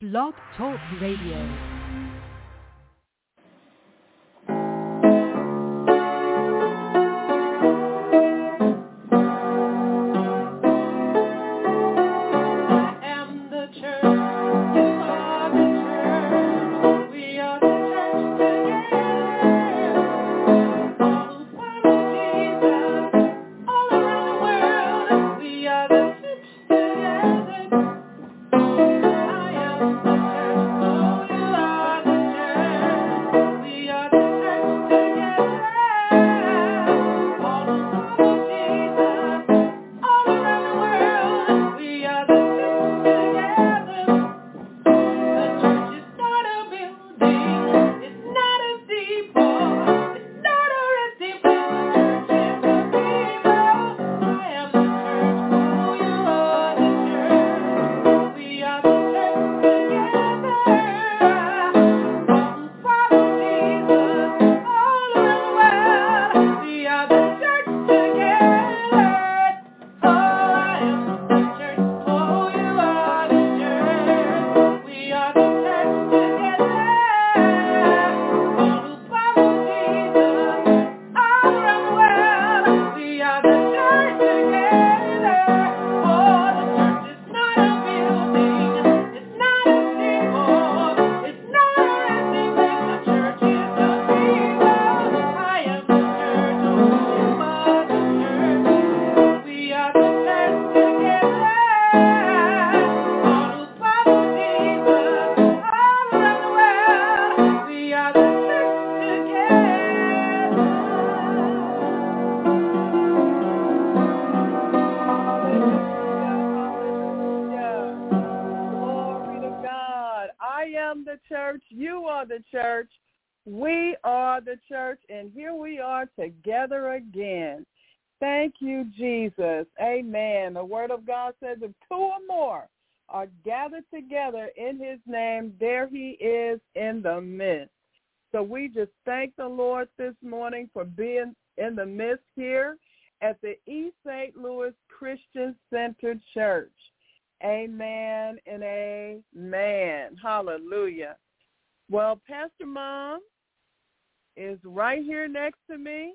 Blog Talk Radio. Together again. Thank you, Jesus. Amen. The word of God says if two or more are gathered together in his name, there he is in the midst. So we just thank the Lord this morning for being in the midst here at the East St. Louis Christian Center Church. Amen and amen. Hallelujah. Well, Pastor Mom is right here next to me,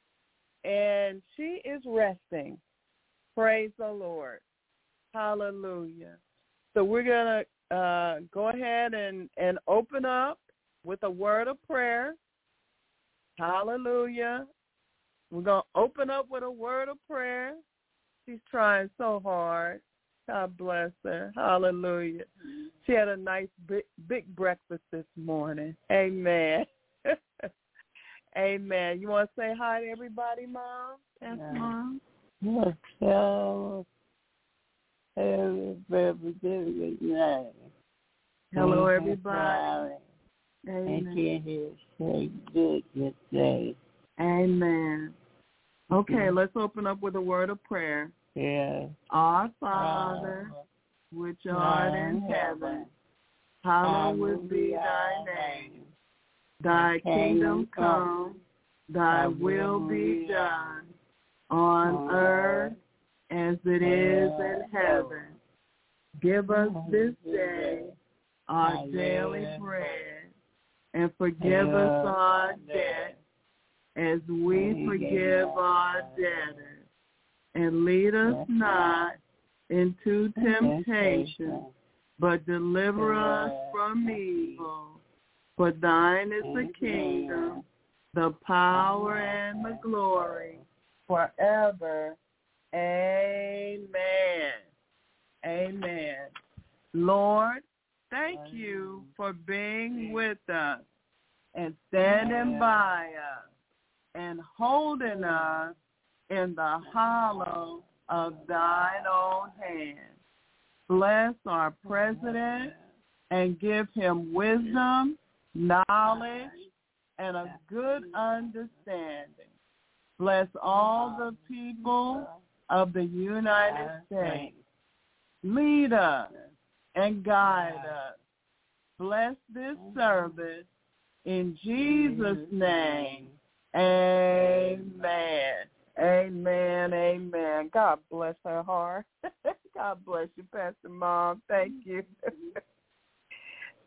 and she is resting. Praise the Lord. Hallelujah. So we're going to go ahead and open up with a word of prayer. Hallelujah. We're going to open up with a word of prayer. She's trying so hard. God bless her. Hallelujah. She had a nice big breakfast this morning. Amen. Amen. You want to say hi to everybody, Mom? Pastor Mom? Hello, everybody. Amen. Good day. Amen. Okay, let's open up with a word of prayer. Yeah. Our Father, which art in heaven, hallowed be thy name. Thy kingdom come, thy will be done, on earth as it is in heaven. Give us this day our daily bread, and forgive us our debt as we forgive our debtors. And lead us not into temptation, but deliver us from evil. For thine is the kingdom, the power, and the glory forever. Amen. Amen. Lord, thank you for being with us and standing by us and holding us in the hollow of thine own hand. Bless our president and give him wisdom, knowledge, and a good understanding. Bless all the people of the United States. Lead us and guide us. Bless this service in Jesus' name. Amen. Amen. Amen. God bless her heart. God bless you, Pastor Mom. Thank you.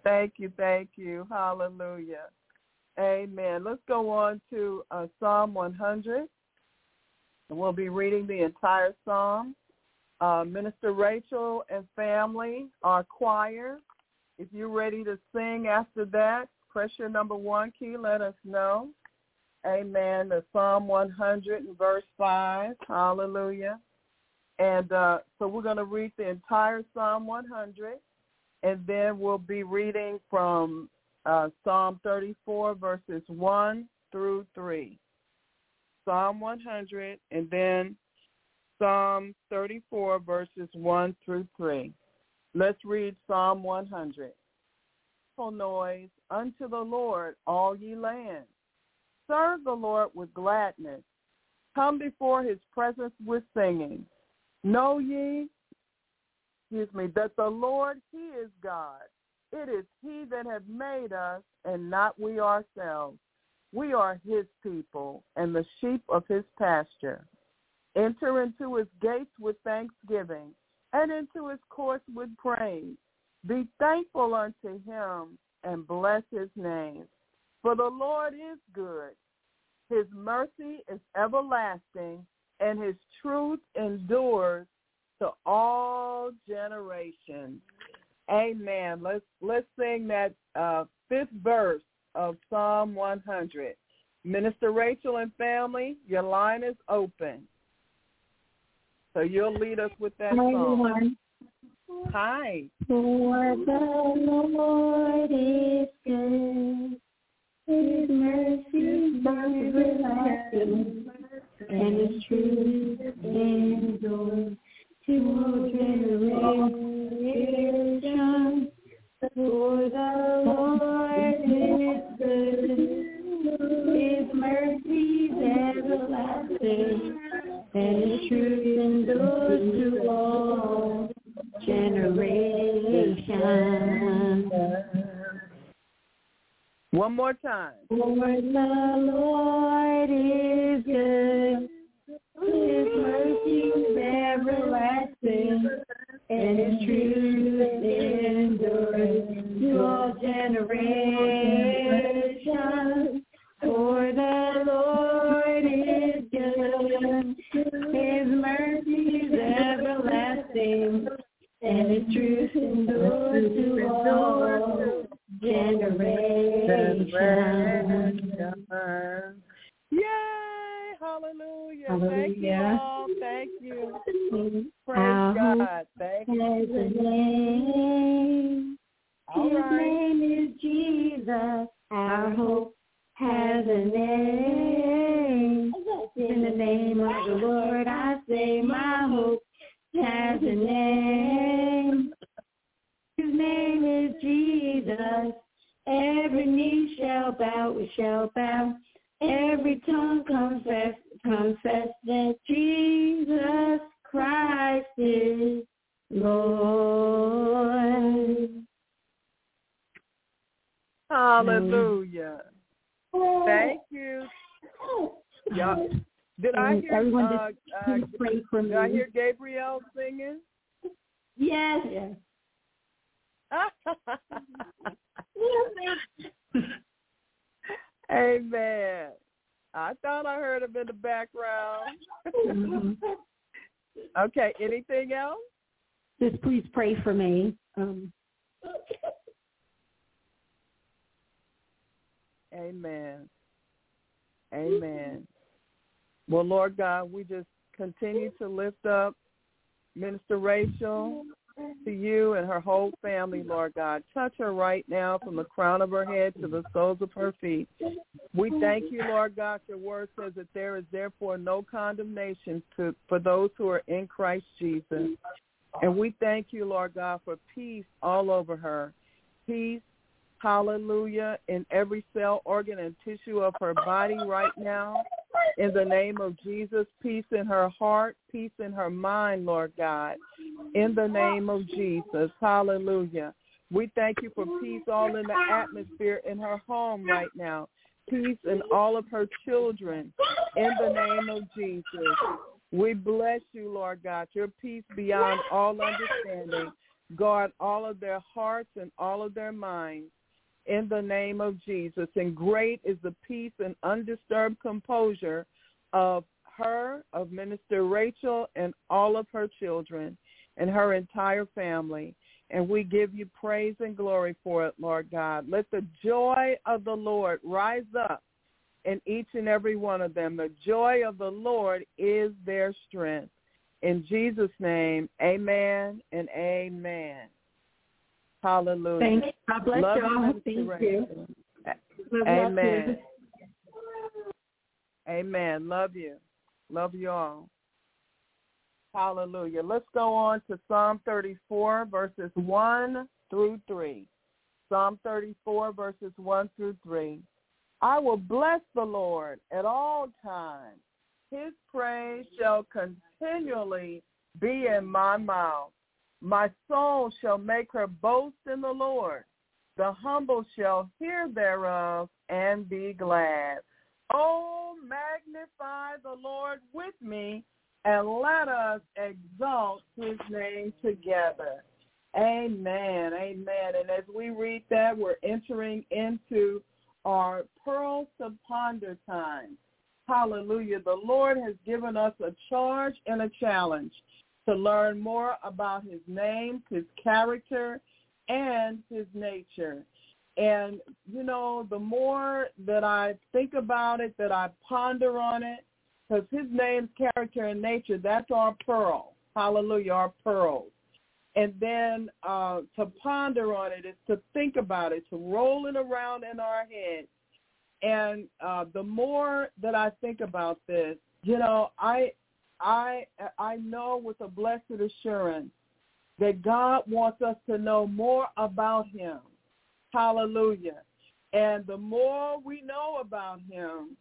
Thank you. Hallelujah. Amen. Let's go on to Psalm 100. And we'll be reading the entire psalm. Minister Rachel and family, our choir, if you're ready to sing after that, press your number 1 key. Let us know. Amen. The Psalm 100 and verse 5. Hallelujah. And so we're going to read the entire Psalm 100, and then we'll be reading from Psalm 34, verses 1 through 3. Psalm 100, and then Psalm 34, verses 1 through 3. Let's read Psalm 100. Noise unto the Lord, all ye lands. Serve the Lord with gladness. Come before his presence with singing. Know ye, that the Lord, he is God. It is he that hath made us, and not we ourselves. We are his people, and the sheep of his pasture. Enter into his gates with thanksgiving, and into his courts with praise. Be thankful unto him, and bless his name. For the Lord is good. His mercy is everlasting, and his truth endures to all generations. Amen. Let's sing that fifth verse of Psalm 100. Minister Rachel and family, your line is open. So you'll lead us with that song. Hi. For the Lord is good. His mercy is everlasting, and his truth endures to all generations. For the Lord is good. His mercy is everlasting, and his truth endures to all generations. One more time. For the Lord is good. His mercy is everlasting, and his truth endures to all generations. For the Lord is good. His mercy is everlasting, and his truth endures to all generations. Yay! Hallelujah. Hallelujah. Thank you all. Thank you. Praise God. Thank you. His name. All His right. name is Jesus. Our hope has a name. In the name of the Lord, I say my hope has a name. His name is Jesus. Every knee shall bow, we shall bow. Every tongue confess that Jesus Christ is Lord. Hallelujah. Thank you. Yeah. Did I hear everyone just pray for me? Did I hear Gabriel singing? Yes. Amen. I thought I heard him in the background. Okay, anything else? Just please pray for me. Amen. Amen. Well, Lord God, we just continue to lift up Minister Rachel to you and her whole family, Lord God. Touch her right now from the crown of her head to the soles of her feet. We thank you, Lord God. Your word says that there is therefore no condemnation for those who are in Christ Jesus. And we thank you, Lord God, for peace all over her. Peace, hallelujah, in every cell, organ, and tissue of her body right now. In the name of Jesus, peace in her heart, peace in her mind, Lord God. In the name of Jesus, hallelujah. We thank you for peace all in the atmosphere in her home right now. Peace in all of her children. In the name of Jesus. We bless you, Lord God, your peace beyond all understanding. guard all of their hearts and all of their minds in the name of Jesus. And great is the peace and undisturbed composure of her, of Minister Rachel, and all of her children and her entire family. And we give you praise and glory for it, Lord God. Let the joy of the Lord rise up in each and every one of them. The joy of the Lord is their strength. In Jesus' name, amen and amen. Hallelujah. Thank you. God bless Love you all. you, Thank you. Amen. Amen. Love you. Love you all. Hallelujah. Let's go on to Psalm 34, verses 1 through 3. Psalm 34, verses 1 through 3. I will bless the Lord at all times. His praise shall continually be in my mouth. My soul shall make her boast in the Lord. The humble shall hear thereof and be glad. Oh, magnify the Lord with me, and let us exalt his name together. Amen, amen. And as we read that, we're entering into our Pearls to Ponder time. Hallelujah. The Lord has given us a charge and a challenge to learn more about his name, his character, and his nature. And, you know, the more that I think about it, that I ponder on it, because his name, character, and nature, that's our pearl. Hallelujah, our pearls. And then to ponder on it is to think about it, to roll it around in our head. And the more that I think about this, you know, I know with a blessed assurance that God wants us to know more about him. Hallelujah. And the more we know about him,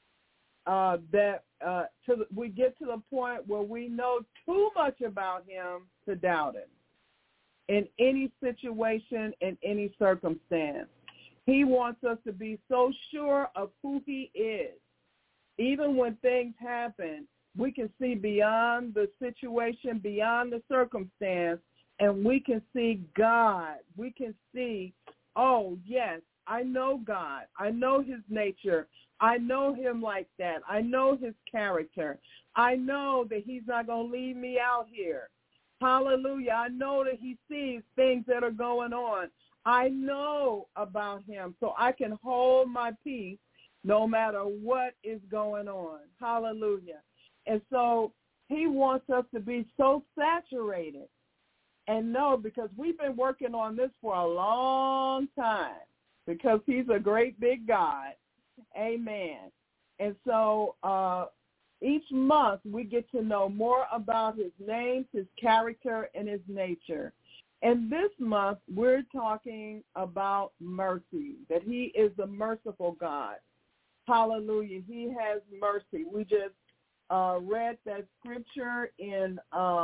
we get to the point where we know too much about him to doubt him in any situation, in any circumstance. He wants us to be so sure of who he is. Even when things happen, we can see beyond the situation, beyond the circumstance, and we can see God. We can see, oh, yes, I know God. I know his nature. I know him like that. I know his character. I know that he's not going to leave me out here. Hallelujah. I know that he sees things that are going on. I know about him, so I can hold my peace no matter what is going on. Hallelujah. And so he wants us to be so saturated and know, because we've been working on this for a long time, because he's a great big God. Amen. And so each month we get to know more about his name, his character, and his nature. And this month we're talking about mercy, that he is the merciful God. Hallelujah. He has mercy. We just read that scripture in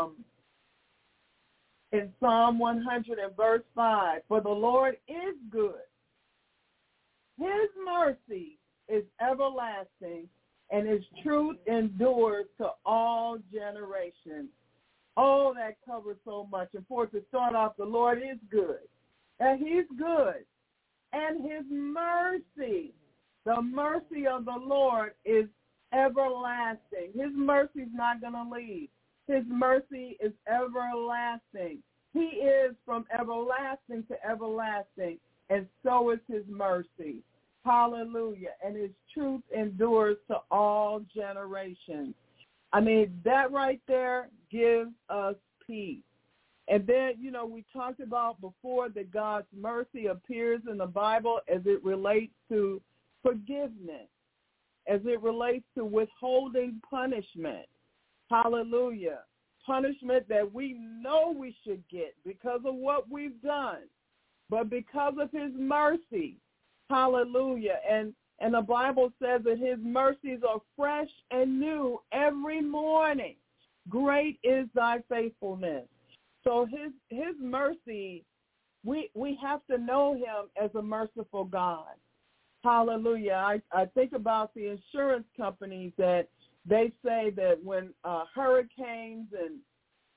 Psalm 100 and verse 5. For the Lord is good. His mercy is everlasting, and his truth endures to all generations. Oh, that covers so much. And for it to start off, the Lord is good. And he's good. And his mercy, the mercy of the Lord is everlasting. His mercy is not going to leave. His mercy is everlasting. He is from everlasting to everlasting, and so is his mercy. Hallelujah. And his truth endures to all generations. I mean, that right there gives us peace. And then, you know, we talked about before that God's mercy appears in the Bible as it relates to forgiveness, as it relates to withholding punishment. Hallelujah. Punishment that we know we should get because of what we've done, but because of his mercy. Hallelujah. And the Bible says that his mercies are fresh and new every morning. Great is thy faithfulness. So his mercy, we have to know him as a merciful God. Hallelujah. I think about the insurance companies that they say that when hurricanes and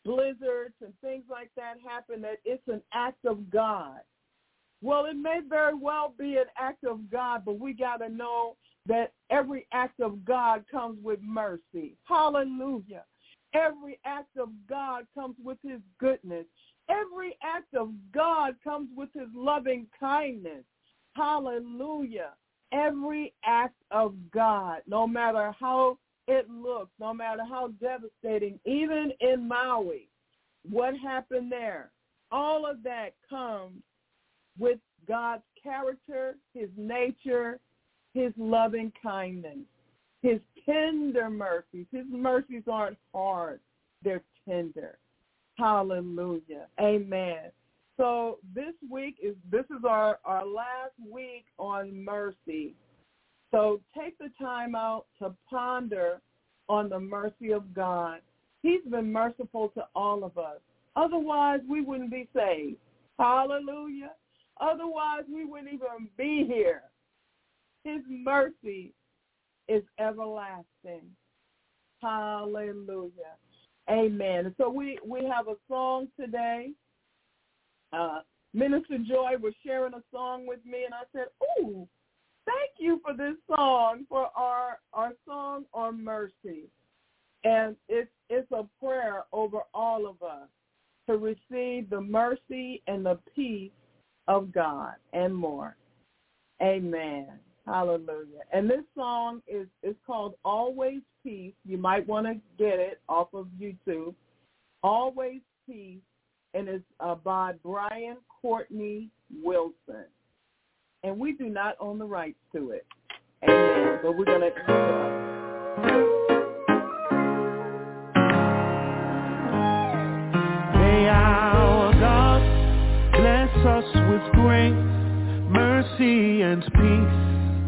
blizzards and things like that happen, that it's an act of God. Well, it may very well be an act of God, but we got to know that every act of God comes with mercy. Hallelujah. Every act of God comes with his goodness. Every act of God comes with his loving kindness. Hallelujah. Every act of God, no matter how it looks, no matter how devastating, even in Maui, what happened there, all of that comes with God's character, his nature, his loving kindness, his tender mercies. His mercies aren't hard, they're tender. Hallelujah. Amen. So this is our last week on mercy. So take the time out to ponder on the mercy of God. He's been merciful to all of us. Otherwise, we wouldn't be saved. Hallelujah. Otherwise, we wouldn't even be here. His mercy is everlasting. Hallelujah. Amen. And so we have a song today. Minister Joy was sharing a song with me, and I said, ooh, thank you for this song, for our song on mercy. And it's a prayer over all of us to receive the mercy and the peace of God and more. Amen. Hallelujah. And this song is called Always Peace. You might want to get it off of YouTube. Always Peace. And it's by Brian Courtney Wilson. And we do not own the rights to it. Amen. But we're going to keep it up. May our God bless us with grace, mercy, and peace.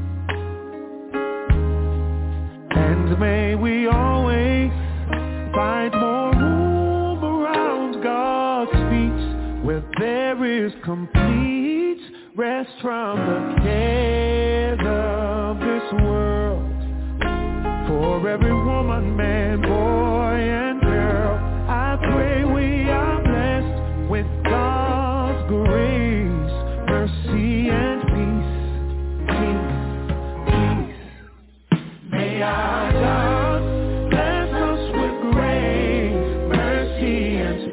And may we always find more room around God's feet, where there is complete rest from the cares of this world. For every woman, man, boy, and girl, I pray we are blessed with God's grace, mercy, and peace. May our God bless us with grace, mercy, and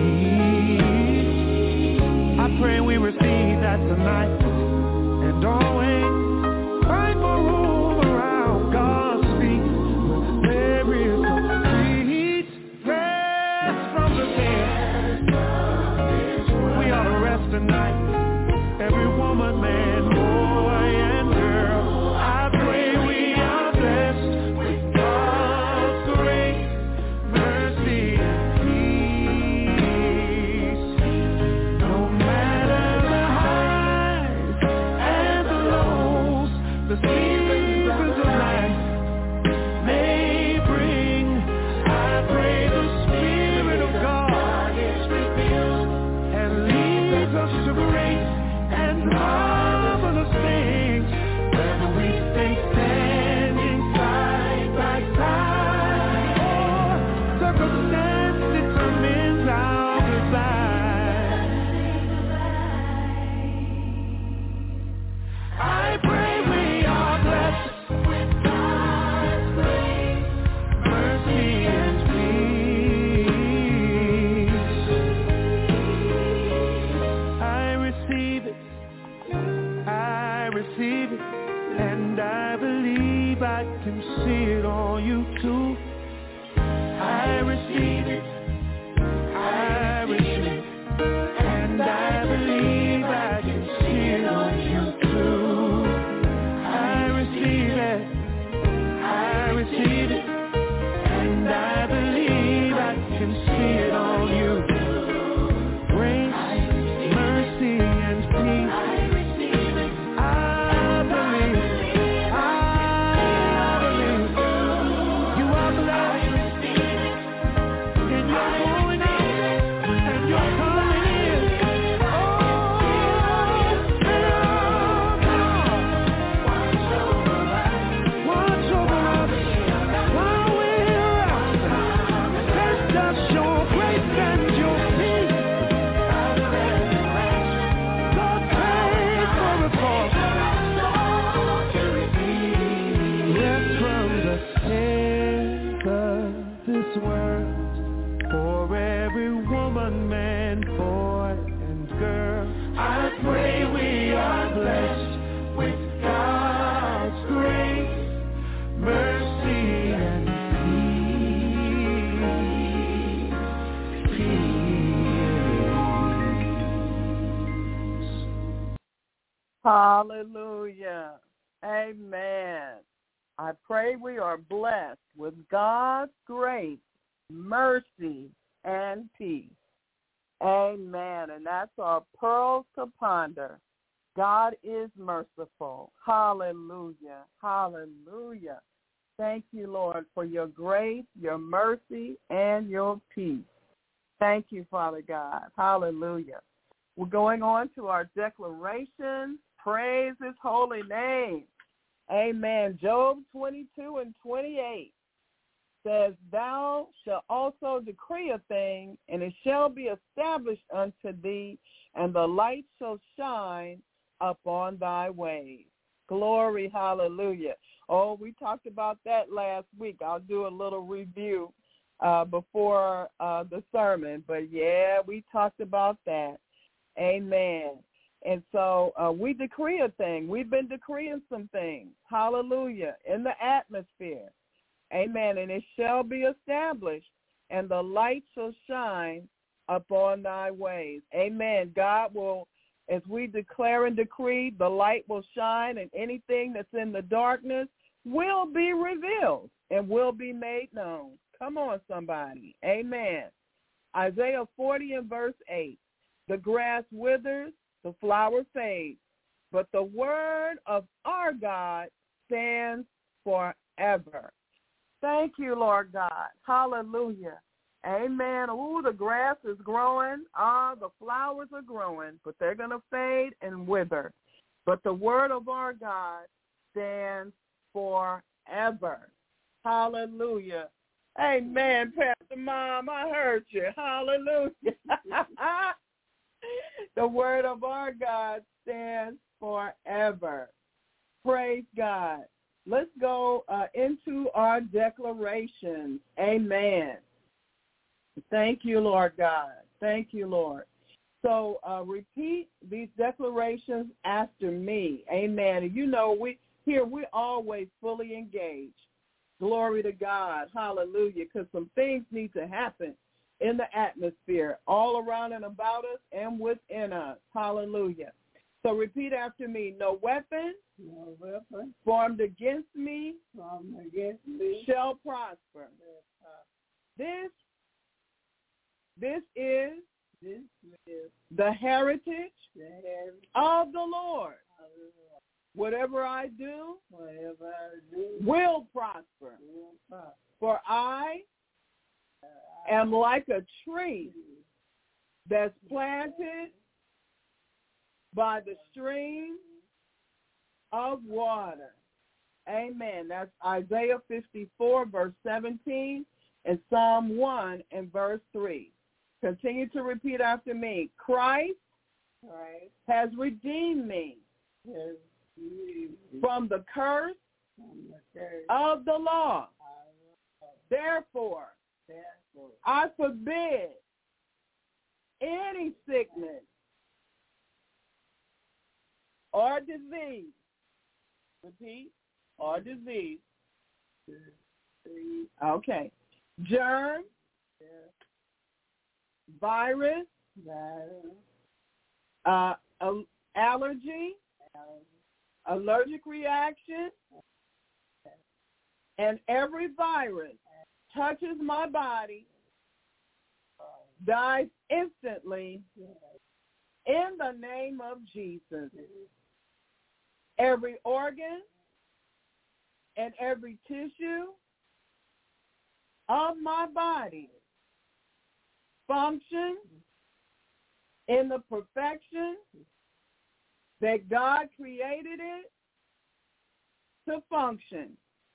peace. I pray we receive that tonight and always find more room around God's feet, where there is complete rest from the cares. We ought to rest tonight, every woman, man, boy, and girl. I pray we are blessed with God's grace, mercy, and peace. No matter the highs and the lows, the seasons of life may bring, I pray the Spirit of God is revealed and leads us to great and marvelous things, whether we stay standing side by side or circumstance determines our goodbye. I pray we are blessed with God's grace, mercy, and peace. I receive it, and I believe I can see it on you too. I receive it, and I believe I can see it on you too. I receive it, and I believe I can see it on you. Grace, mercy, and peace. I believe you are blessed in Hallelujah. Amen. I pray we are blessed with God's grace, mercy, and peace. Amen. And that's our pearls to ponder. God is merciful. Hallelujah. Hallelujah. Thank you, Lord, for your grace, your mercy, and your peace. Thank you, Father God. Hallelujah. We're going on to our declaration. Praise his holy name. Amen. Job 22:28 says, thou shalt also decree a thing, and it shall be established unto thee, and the light shall shine upon thy ways. Glory, hallelujah. Oh, we talked about that last week. I'll do a little review before the sermon. But, yeah, we talked about that. Amen. And so we decree a thing. We've been decreeing some things. Hallelujah. In the atmosphere. Amen. And it shall be established, and the light shall shine upon thy ways. Amen. God will, as we declare and decree, the light will shine, and anything that's in the darkness will be revealed and will be made known. Come on, somebody. Amen. Isaiah 40:8. The grass withers, the flower fades, but the word of our God stands forever. Thank you, Lord God. Hallelujah. Amen. Ooh, the grass is growing. The flowers are growing, but they're going to fade and wither. But the word of our God stands forever. Hallelujah. Amen, Pastor Mom. I heard you. Hallelujah. The word of our God stands forever. Praise God. Let's go into our declarations. Amen. Thank you, Lord God. Thank you, Lord. So repeat these declarations after me. Amen. And you know, we're always fully engaged. Glory to God. Hallelujah. Because some things need to happen in the atmosphere, all around and about us and within us. Hallelujah. So repeat after me. No weapon, formed against me, shall prosper. This is the heritage of the Lord. Whatever I do will prosper. For I am like a tree that's planted by the stream of water. Amen. That's Isaiah 54:17 and Psalm 1:3. Continue to repeat after me. Christ has redeemed me from the curse of the law. Therefore, I forbid any sickness or disease. Repeat, or disease. Okay. Germ, virus, allergy, allergic reaction, and every virus touches my body, dies instantly in the name of Jesus. Every organ and every tissue of my body function in the perfection that God created it to function.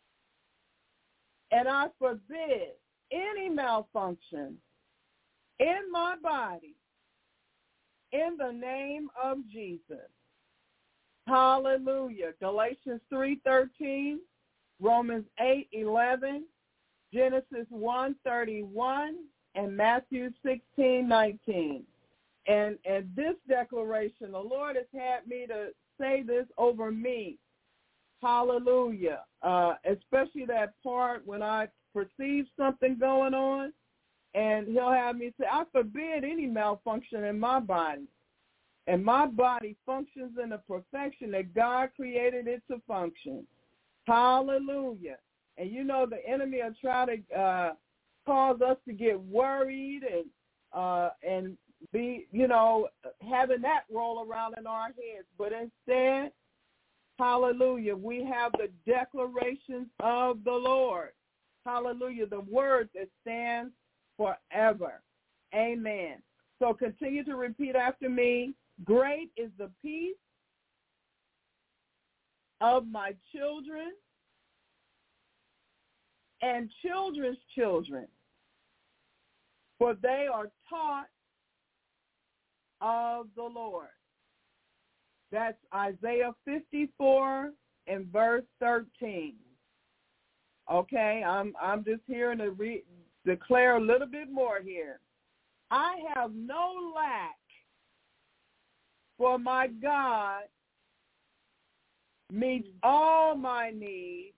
And I forbid any malfunction in my body in the name of Jesus. Hallelujah. Galatians 3:13, Romans 8:11, Genesis 1:31, and Matthew 16:19. And this declaration, the Lord has had me to say this over me. Hallelujah. Especially that part when I perceive something going on, and he'll have me say, I forbid any malfunction in my body. and my body functions in the perfection that God created it to function. Hallelujah. And you know the enemy will try to cause us to get worried and be, having that roll around in our heads. But instead, hallelujah, we have the declarations of the Lord. Hallelujah, the word that stands forever. Amen. So continue to repeat after me. Great is the peace of my children and children's children, for they are taught of the Lord. That's Isaiah 54 and verse 13. Okay, I'm just here to declare a little bit more here. I have no lack, for my God meets all my needs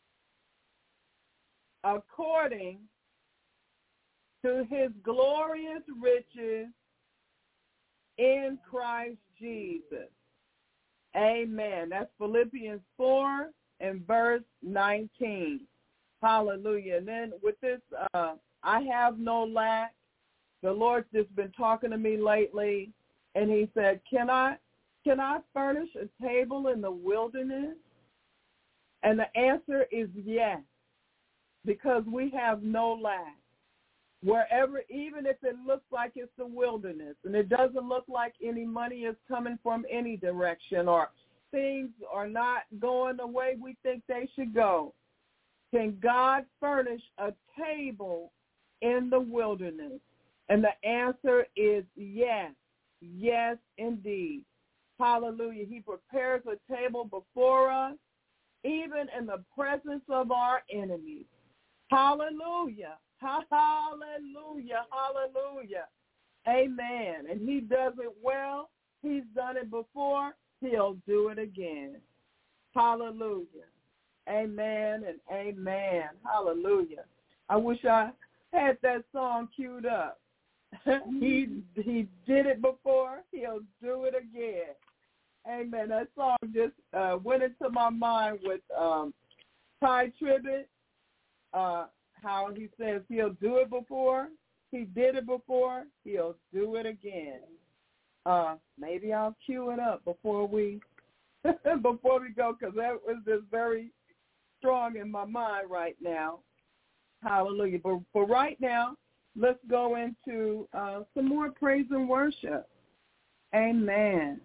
according to his glorious riches in Christ Jesus. Amen. That's Philippians 4 and verse 19. Hallelujah. And then with this, I have no lack. The Lord's just been talking to me lately, and he said, can I furnish a table in the wilderness? And the answer is yes, because we have no lack. Wherever, even if it looks like it's the wilderness and it doesn't look like any money is coming from any direction or things are not going the way we think they should go, can God furnish a table in the wilderness? And the answer is yes. Yes, indeed. Hallelujah. He prepares a table before us, even in the presence of our enemies. Hallelujah. Hallelujah. Hallelujah. Amen. And he does it well. He's done it before. He'll do it again. Hallelujah. Amen and amen. Hallelujah. I wish I had that song queued up. He did it before. He'll do it again. Amen. That song just went into my mind with Ty Tribbett, how he says he'll do it before. He did it before. He'll do it again. Maybe I'll cue it up before we go, because that was just very strong in my mind right now. Hallelujah. But for right now, let's go into some more praise and worship. Amen.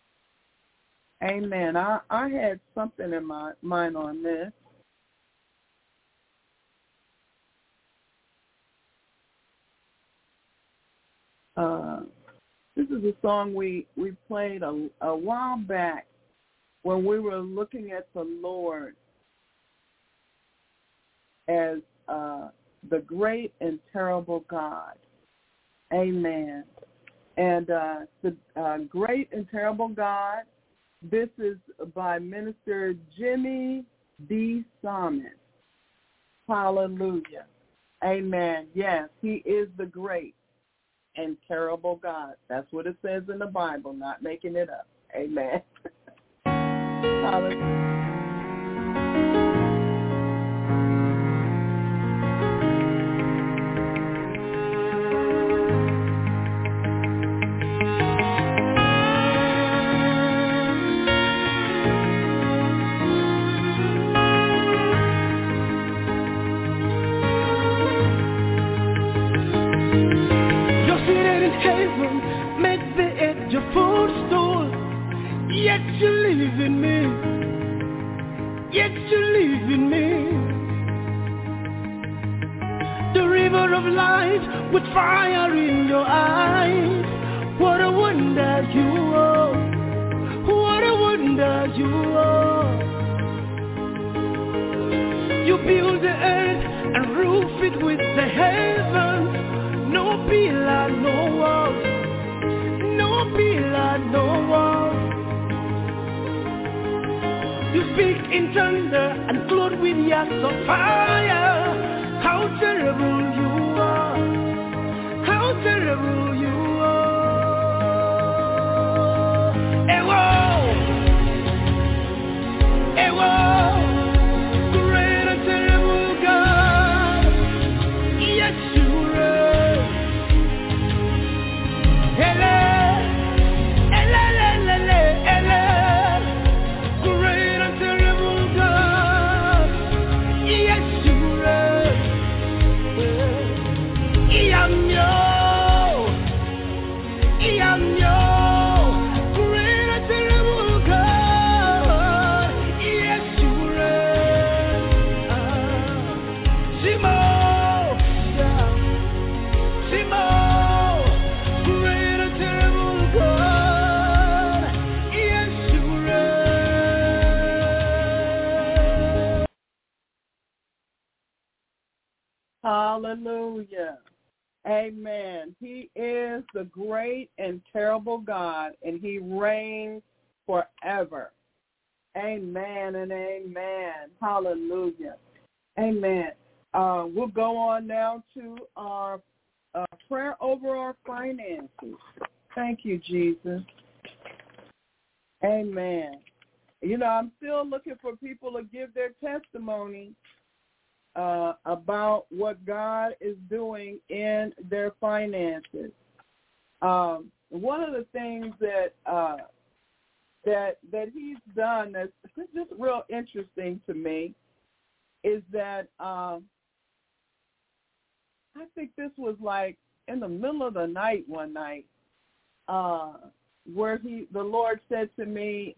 Amen. I had something in my mind on this. This is a song we played a while back when we were looking at the Lord as the great and terrible God. Amen. And the great and terrible God, this is by Minister Jimmy B. Psalmist. Hallelujah. Amen. Yes, he is the great and terrible God. That's what it says in the Bible, not making it up. Amen. Hallelujah. Yet you live in me, yet you live in me. The river of life with fire in your eyes. What a wonder you are, what a wonder you are. You build the earth and roof it with the heavens. No pillar, no walls, no pillar, no walls. You speak in thunder and clothed with yards of fire. How terrible you are. How terrible you are. Hallelujah. Amen. He is the great and terrible God, and he reigns forever. Amen and amen. Hallelujah. Amen. We'll go on now to our prayer over our finances. Thank you, Jesus. Amen. You know, I'm still looking for people to give their testimony about what God is doing in their finances. One of the things that he's done that's just real interesting to me is that I think this was like in the middle of the night one night, where the Lord said to me,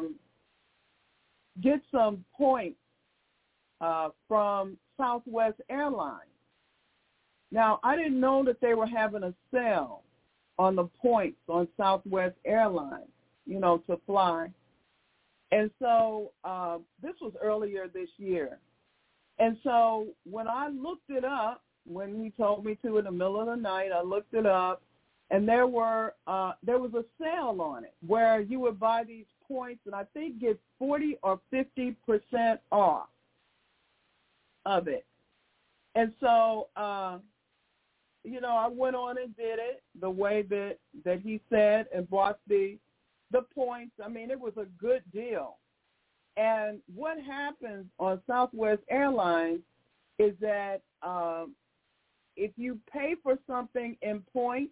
get some points from Southwest Airlines. Now, I didn't know that they were having a sale on the points on Southwest Airlines, you know, to fly. And so this was earlier this year. And so when I looked it up, when he told me to in the middle of the night, I looked it up, and there was a sale on it where you would buy these points and I think get 40 or 50% off of it. And so, you know, I went on and did it the way that he said and bought the points. I mean, it was a good deal. And what happens on Southwest Airlines is that if you pay for something in points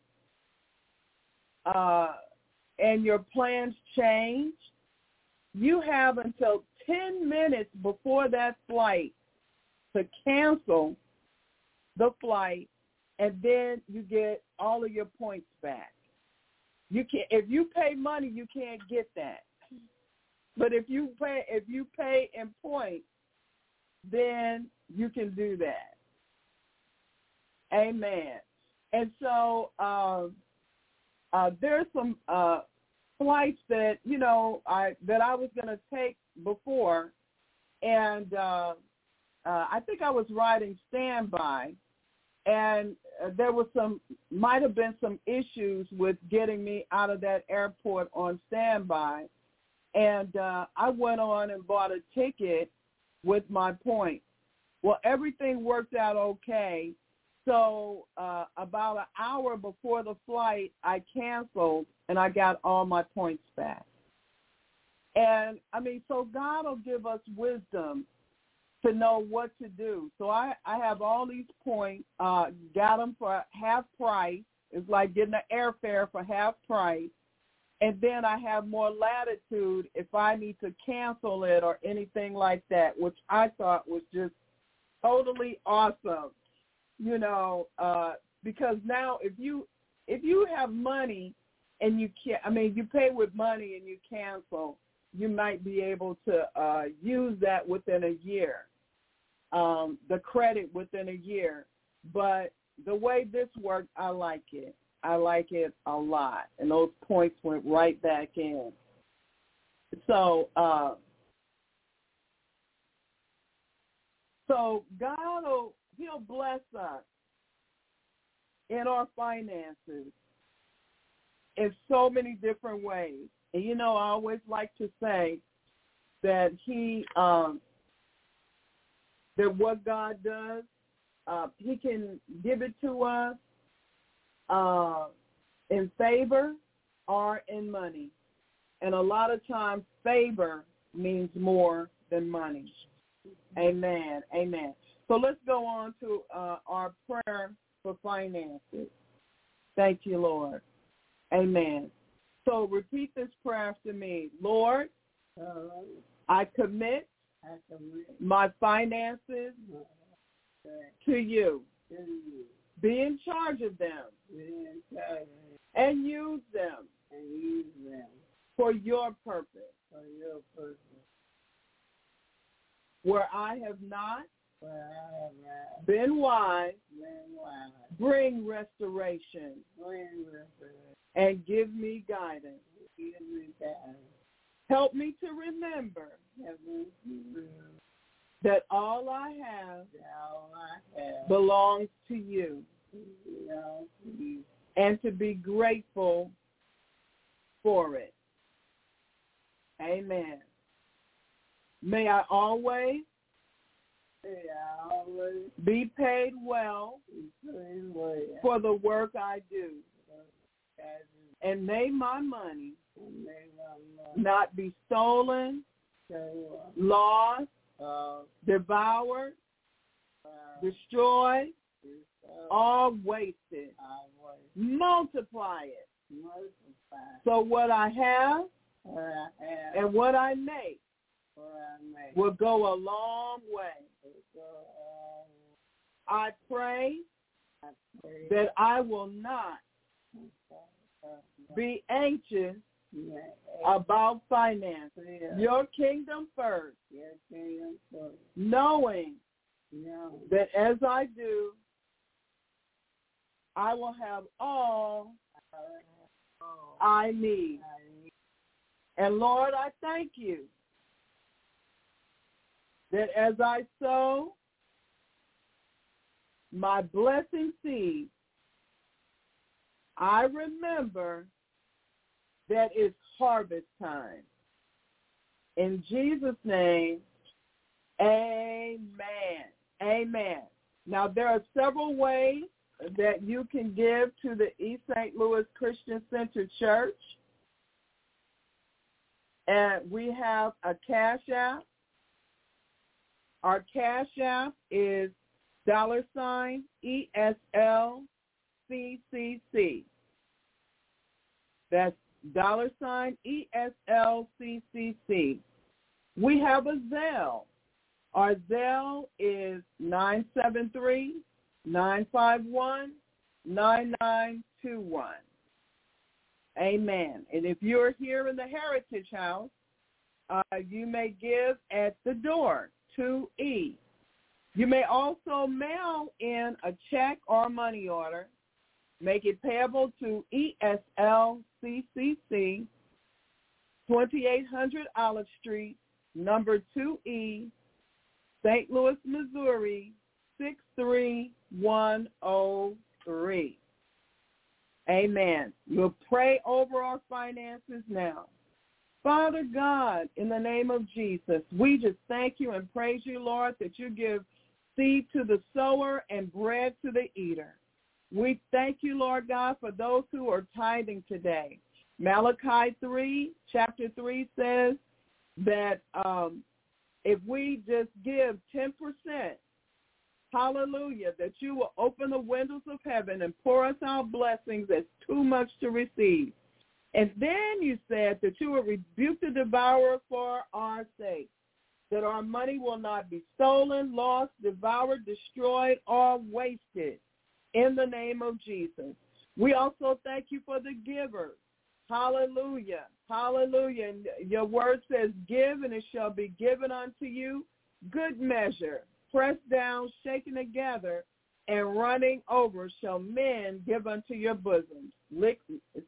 and your plans change, you have until 10 minutes before that flight to cancel the flight, and then you get all of your points back. You can't, if you pay money, you can't get that. But if you pay in points, then you can do that. Amen. And so there's some flights that, you know, I was going to take before, and I think I was riding standby, and there was might have been some issues with getting me out of that airport on standby, and I went on and bought a ticket with my points. Well, everything worked out okay. So about an hour before the flight, I canceled, and I got all my points back. And, I mean, so God will give us wisdom to know what to do. So I have all these points, got them for half price. It's like getting an airfare for half price. And then I have more latitude if I need to cancel it or anything like that, which I thought was just totally awesome. You know, because now if you have money and you can't, I mean, you pay with money and you cancel, you might be able to use that within a year, the credit within a year. But the way this worked, I like it. I like it a lot. And those points went right back in. So, God He'll bless us in our finances in so many different ways. And, you know, I always like to say that that what God does, he can give it to us in favor or in money. And a lot of times favor means more than money. Amen. Amen. So let's go on to our prayer for finances. Thank you, Lord. Amen. So repeat this prayer after me. Lord, I commit my finances to you. Be in charge of them and use them for your purpose. Where I have not been wise, bring restoration and give me guidance. Help me to remember that all I have belongs to you, and to be grateful for it. Amen. May I always be paid well for the work I do, and may my money not be stolen, lost, devoured, destroyed, or wasted. Multiply it. So what I have and what I make will go a long way. I pray that I will not be anxious about finance. Your kingdom first. Knowing that as I do, I will have all I need. And Lord, I thank you that as I sow my blessing seed, I remember that it's harvest time. In Jesus' name, amen. Amen. Now, there are several ways that you can give to the East St. Louis Christian Center Church. And we have a Cash App. Our Cash App is $ESLCCC. That's $ESLCCC. We have a Zelle. Our Zelle is 973-951-9921. Amen. And if you're here in the Heritage House, you may give at the door, 2E. You may also mail in a check or money order. Make it payable to ESLCCC, 2800 Olive Street, number 2E, St. Louis, Missouri, 63103. Amen. We'll pray over our finances now. Father God, in the name of Jesus, we just thank you and praise you, Lord, that you give seed to the sower and bread to the eater. We thank you, Lord God, for those who are tithing today. Malachi 3, chapter 3 says that if we just give 10%, hallelujah, that you will open the windows of heaven and pour us out blessings that's too much to receive. And then you said that you will rebuke the devourer for our sake, that our money will not be stolen, lost, devoured, destroyed, or wasted in the name of Jesus. We also thank you for the givers. Hallelujah. Hallelujah. And your word says, give and it shall be given unto you. Good measure, pressed down, shaken together, and running over shall men give unto your bosom. Luke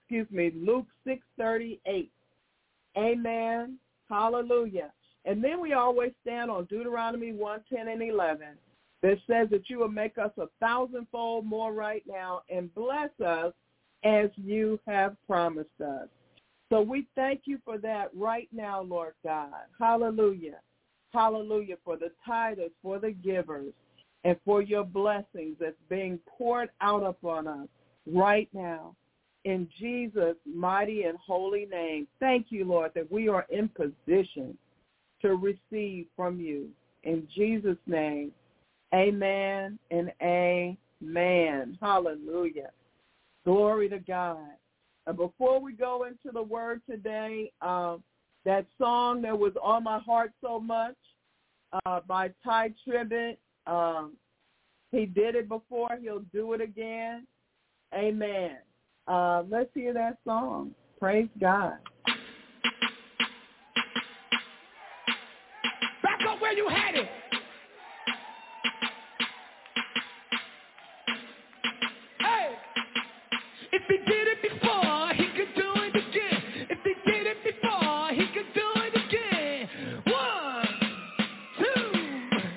6:38. Amen. Hallelujah. And then we always stand on Deuteronomy 1:10 and 11 that says that you will make us 1,000-fold more right now and bless us as you have promised us. So we thank you for that right now, Lord God. Hallelujah. Hallelujah, for the tithers, for the givers, and for your blessings that's being poured out upon us right now. In Jesus' mighty and holy name, thank you, Lord, that we are in position to receive from you. In Jesus' name, amen and amen. Hallelujah. Glory to God. And before we go into the word today, that song that was on my heart so much by Ty Tribbett, he did it before. He'll do it again. Amen. Let's hear that song. Praise God. Back up where you had it. Hey, if he did it before, he could do it again. If he did it before, he could do it again. 1, 2,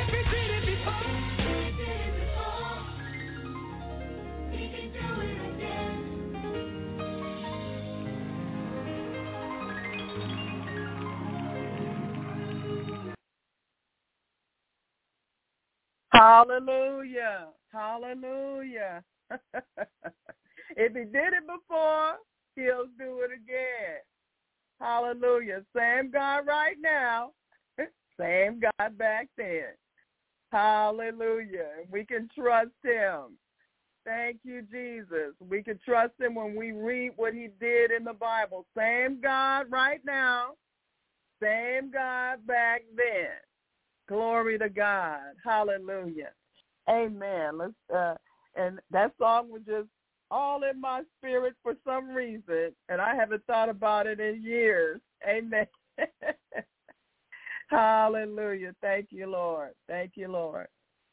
Hallelujah. Hallelujah. If he did it before, he'll do it again. Hallelujah. Same God right now, same God back then. Hallelujah. We can trust him. Thank you, Jesus. We can trust him when we read what he did in the Bible. Same God right now, same God back then. Glory to God. Hallelujah. Amen. And that song was just all in my spirit for some reason, and I haven't thought about it in years. Amen. Hallelujah. Thank you, Lord. Thank you, Lord.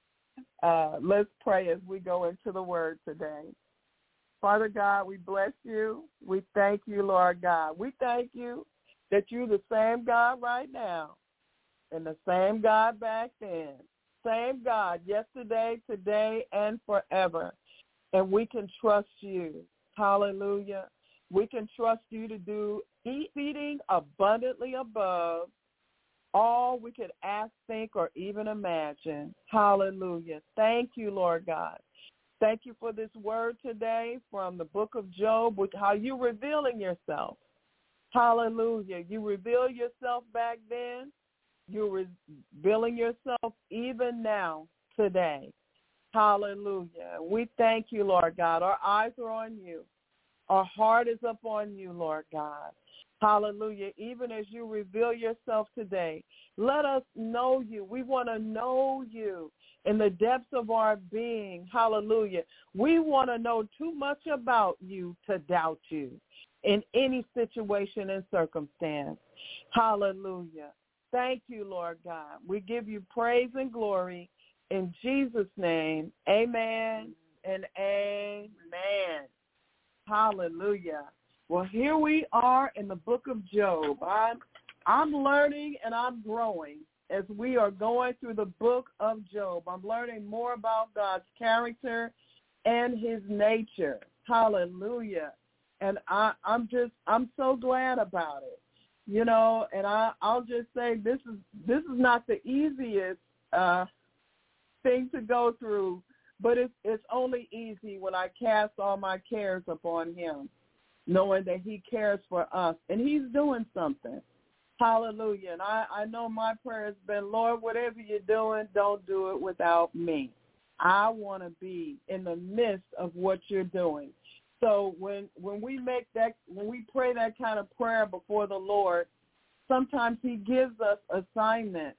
Let's pray as we go into the word today. Father God, we bless you. We thank you, Lord God. We thank you that you're the same God right now and the same God back then. Same God yesterday, today, and forever. And we can trust you. Hallelujah. We can trust you to do exceeding abundantly above all we could ask, think, or even imagine. Hallelujah. Thank you, Lord God. Thank you for this word today from the book of Job, with how you're revealing yourself. Hallelujah. You reveal yourself back then. You're revealing yourself even now, today. Hallelujah. We thank you, Lord God. Our eyes are on you. Our heart is upon you, Lord God. Hallelujah. Even as you reveal yourself today, let us know you. We want to know you in the depths of our being. Hallelujah. We want to know too much about you to doubt you in any situation and circumstance. Hallelujah. Thank you, Lord God. We give you praise and glory in Jesus' name. Amen and amen. Hallelujah. Well, here we are in the book of Job. I'm learning and I'm growing as we are going through the book of Job. I'm learning more about God's character and his nature. Hallelujah. And I'm so glad about it. You know, and I'll just say this is not the easiest thing to go through, but it's only easy when I cast all my cares upon him, knowing that he cares for us, and he's doing something. Hallelujah. And I know my prayer has been, Lord, whatever you're doing, don't do it without me. I want to be in the midst of what you're doing. So when we pray that kind of prayer before the Lord, sometimes he gives us assignments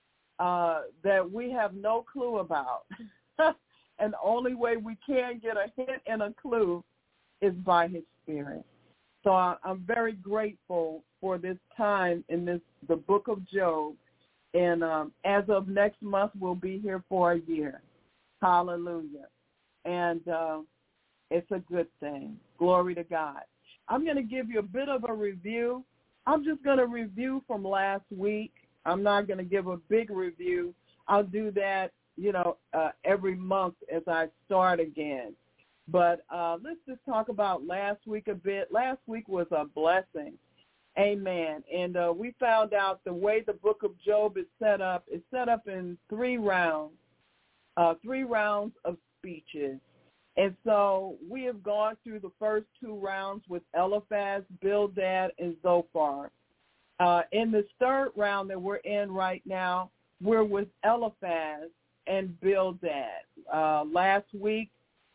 that we have no clue about. And the only way we can get a hint and a clue is by his Spirit. So I'm very grateful for this time in the book of Job. And as of next month, we'll be here for a year. Hallelujah. And it's a good thing. Glory to God. I'm going to give you a bit of a review. I'm just going to review from last week. I'm not going to give a big review. I'll do that, every month as I start again. But let's just talk about last week a bit. Last week was a blessing. Amen. And we found out the way the book of Job is set up in 3 rounds, 3 rounds of speeches. And so we have gone through the first 2 rounds with Eliphaz, Bildad, and Zophar. In this 3rd round that we're in right now, we're with Eliphaz and Bildad. Last week,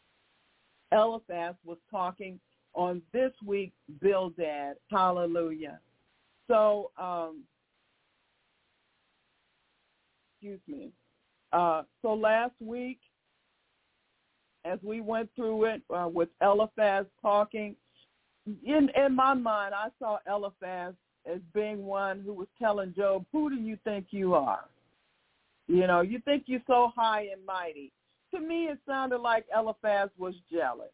Eliphaz was talking. On this week, Bildad. Hallelujah. So, excuse me. So last week, as we went through it with Eliphaz talking, in my mind, I saw Eliphaz as being one who was telling Job, who do you think you are? You think you're so high and mighty. To me, it sounded like Eliphaz was jealous,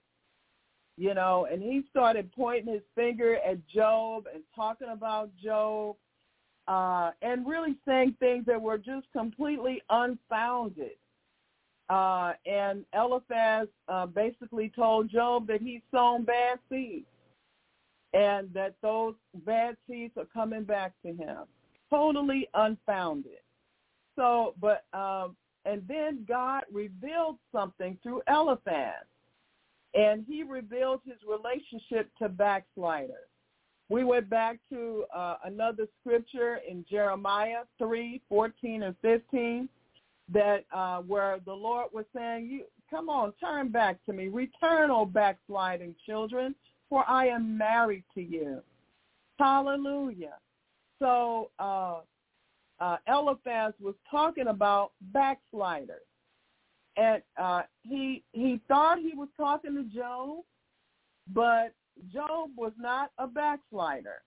and he started pointing his finger at Job and talking about Job. and really saying things that were just completely unfounded. And Eliphaz basically told Job that he's sown bad seeds and that those bad seeds are coming back to him. Totally unfounded. So, but, and then God revealed something through Eliphaz, and he revealed his relationship to backsliders. We went back to another scripture in Jeremiah 3:14 and 15, that where the Lord was saying, "You come on, turn back to me. Return, O backsliding children, for I am married to you." Hallelujah. So Eliphaz was talking about backsliders. And he thought he was talking to Job, but Job was not a backslider.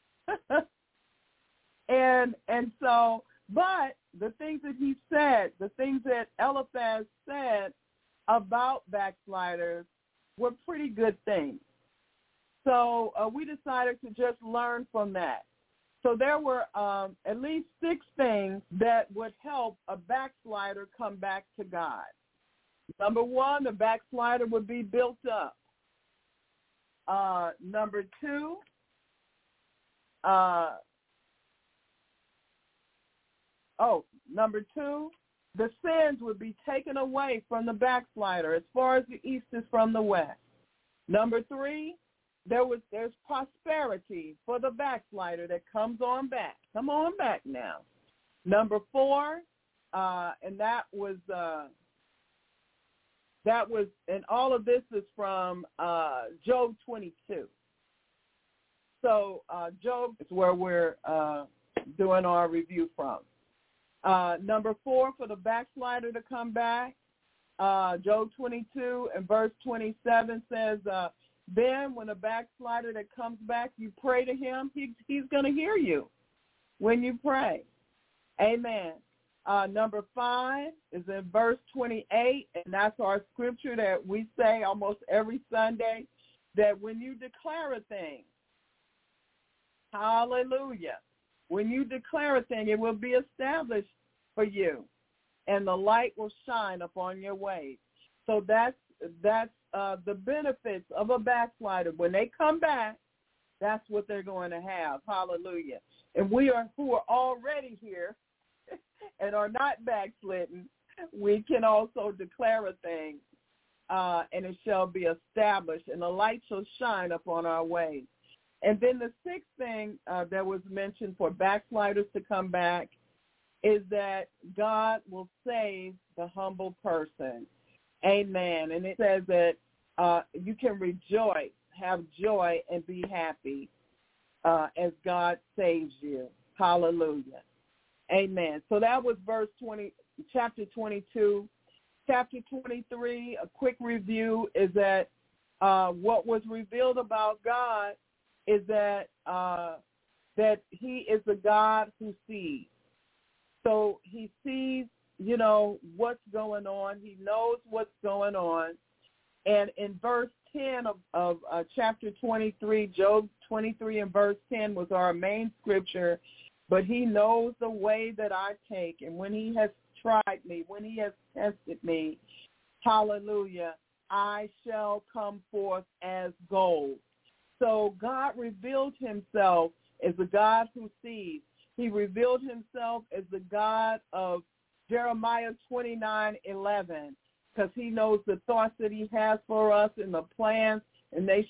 and so, but the things that he said, the things that Eliphaz said about backsliders were pretty good things. So we decided to just learn from that. So there were at least 6 things that would help a backslider come back to God. Number 1, the backslider would be built up. Number 2, the sins would be taken away from the backslider as far as the east is from the west. Number 3, there's prosperity for the backslider that comes on back. Come on back now. Number 4, and that was, and all of this is from Job 22. So Job is where we're doing our review from. Number 4, for the backslider to come back, Job 22 and verse 27 says, then when a backslider that comes back, you pray to him, he's going to hear you when you pray. Amen. Number 5 is in verse 28, and that's our scripture that we say almost every Sunday, that when you declare a thing, hallelujah, when you declare a thing, it will be established for you, and the light will shine upon your ways. So that's the benefits of a backslider. When they come back, that's what they're going to have. Hallelujah. And we who are already here and are not backslidden, we can also declare a thing, and it shall be established, and the light shall shine upon our ways. And then the 6th thing that was mentioned for backsliders to come back is that God will save the humble person. Amen. And it says that you can rejoice, have joy, and be happy as God saves you. Hallelujah. Amen. So that was verse 20, chapter 22. Chapter 23, a quick review, is that what was revealed about God is that that he is a God who sees. So he sees, what's going on. He knows what's going on. And in verse 10 of chapter 23, Job 23 and verse 10 was our main scripture. But he knows the way that I take, and when he has tried me, when he has tested me, hallelujah, I shall come forth as gold. So God revealed himself as the God who sees. He revealed himself as the God of Jeremiah 29:11, because he knows the thoughts that he has for us and the plans, and they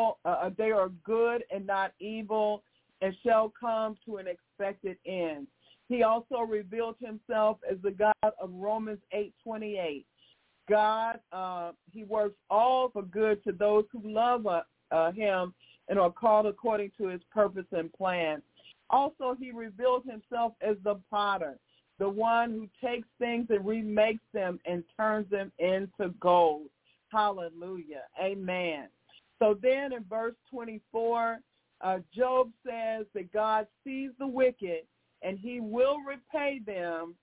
are good and not evil, and shall come to an expected end. He also revealed himself as the God of Romans 8:28. God, he works all for good to those who love him and are called according to his purpose and plan. Also, he revealed himself as the potter, the one who takes things and remakes them and turns them into gold. Hallelujah. Amen. So then in verse 24, Job says that God sees the wicked and he will repay them,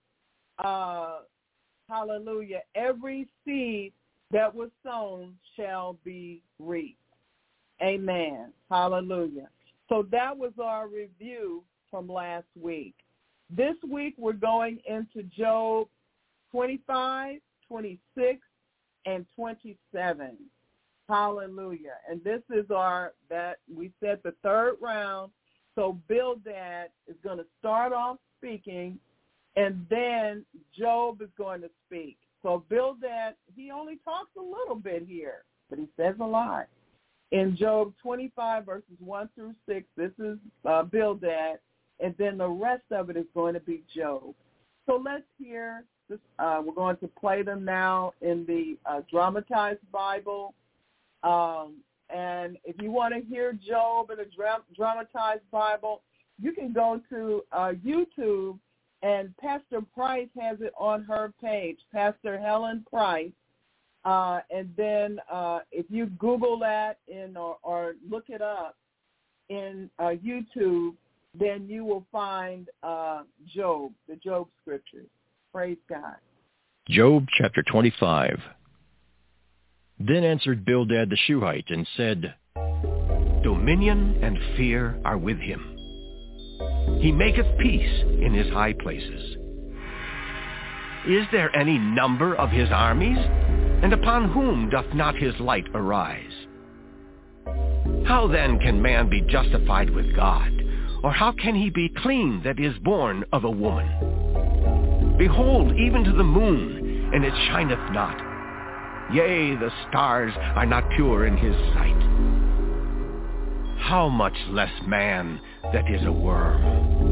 hallelujah, every seed that was sown shall be reaped. Amen. Hallelujah. So that was our review from last week. This week we're going into Job 25, 26, and 27. Hallelujah. And this is we said the third round. So Bildad is going to start off speaking, and then Job is going to speak. So Bildad, he only talks a little bit here, but he says a lot. In Job 25, verses 1 through 6, this is Bildad, and then the rest of it is going to be Job. So let's hear this. We're going to play them now in the Dramatized Bible. And if you want to hear Job in a Dramatized Bible, you can go to YouTube, and Pastor Price has it on her page, Pastor Helen Price. And then if you Google that or look it up in YouTube, then you will find Job, the Job scriptures. Praise God. Job chapter 25. Then answered Bildad the Shuhite and said, Dominion and fear are with him. He maketh peace in his high places. Is there any number of his armies? And upon whom doth not his light arise? How then can man be justified with God? Or how can he be clean that is born of a woman? Behold, even to the moon, and it shineth not. Yea, the stars are not pure in his sight. How much less man that is a worm?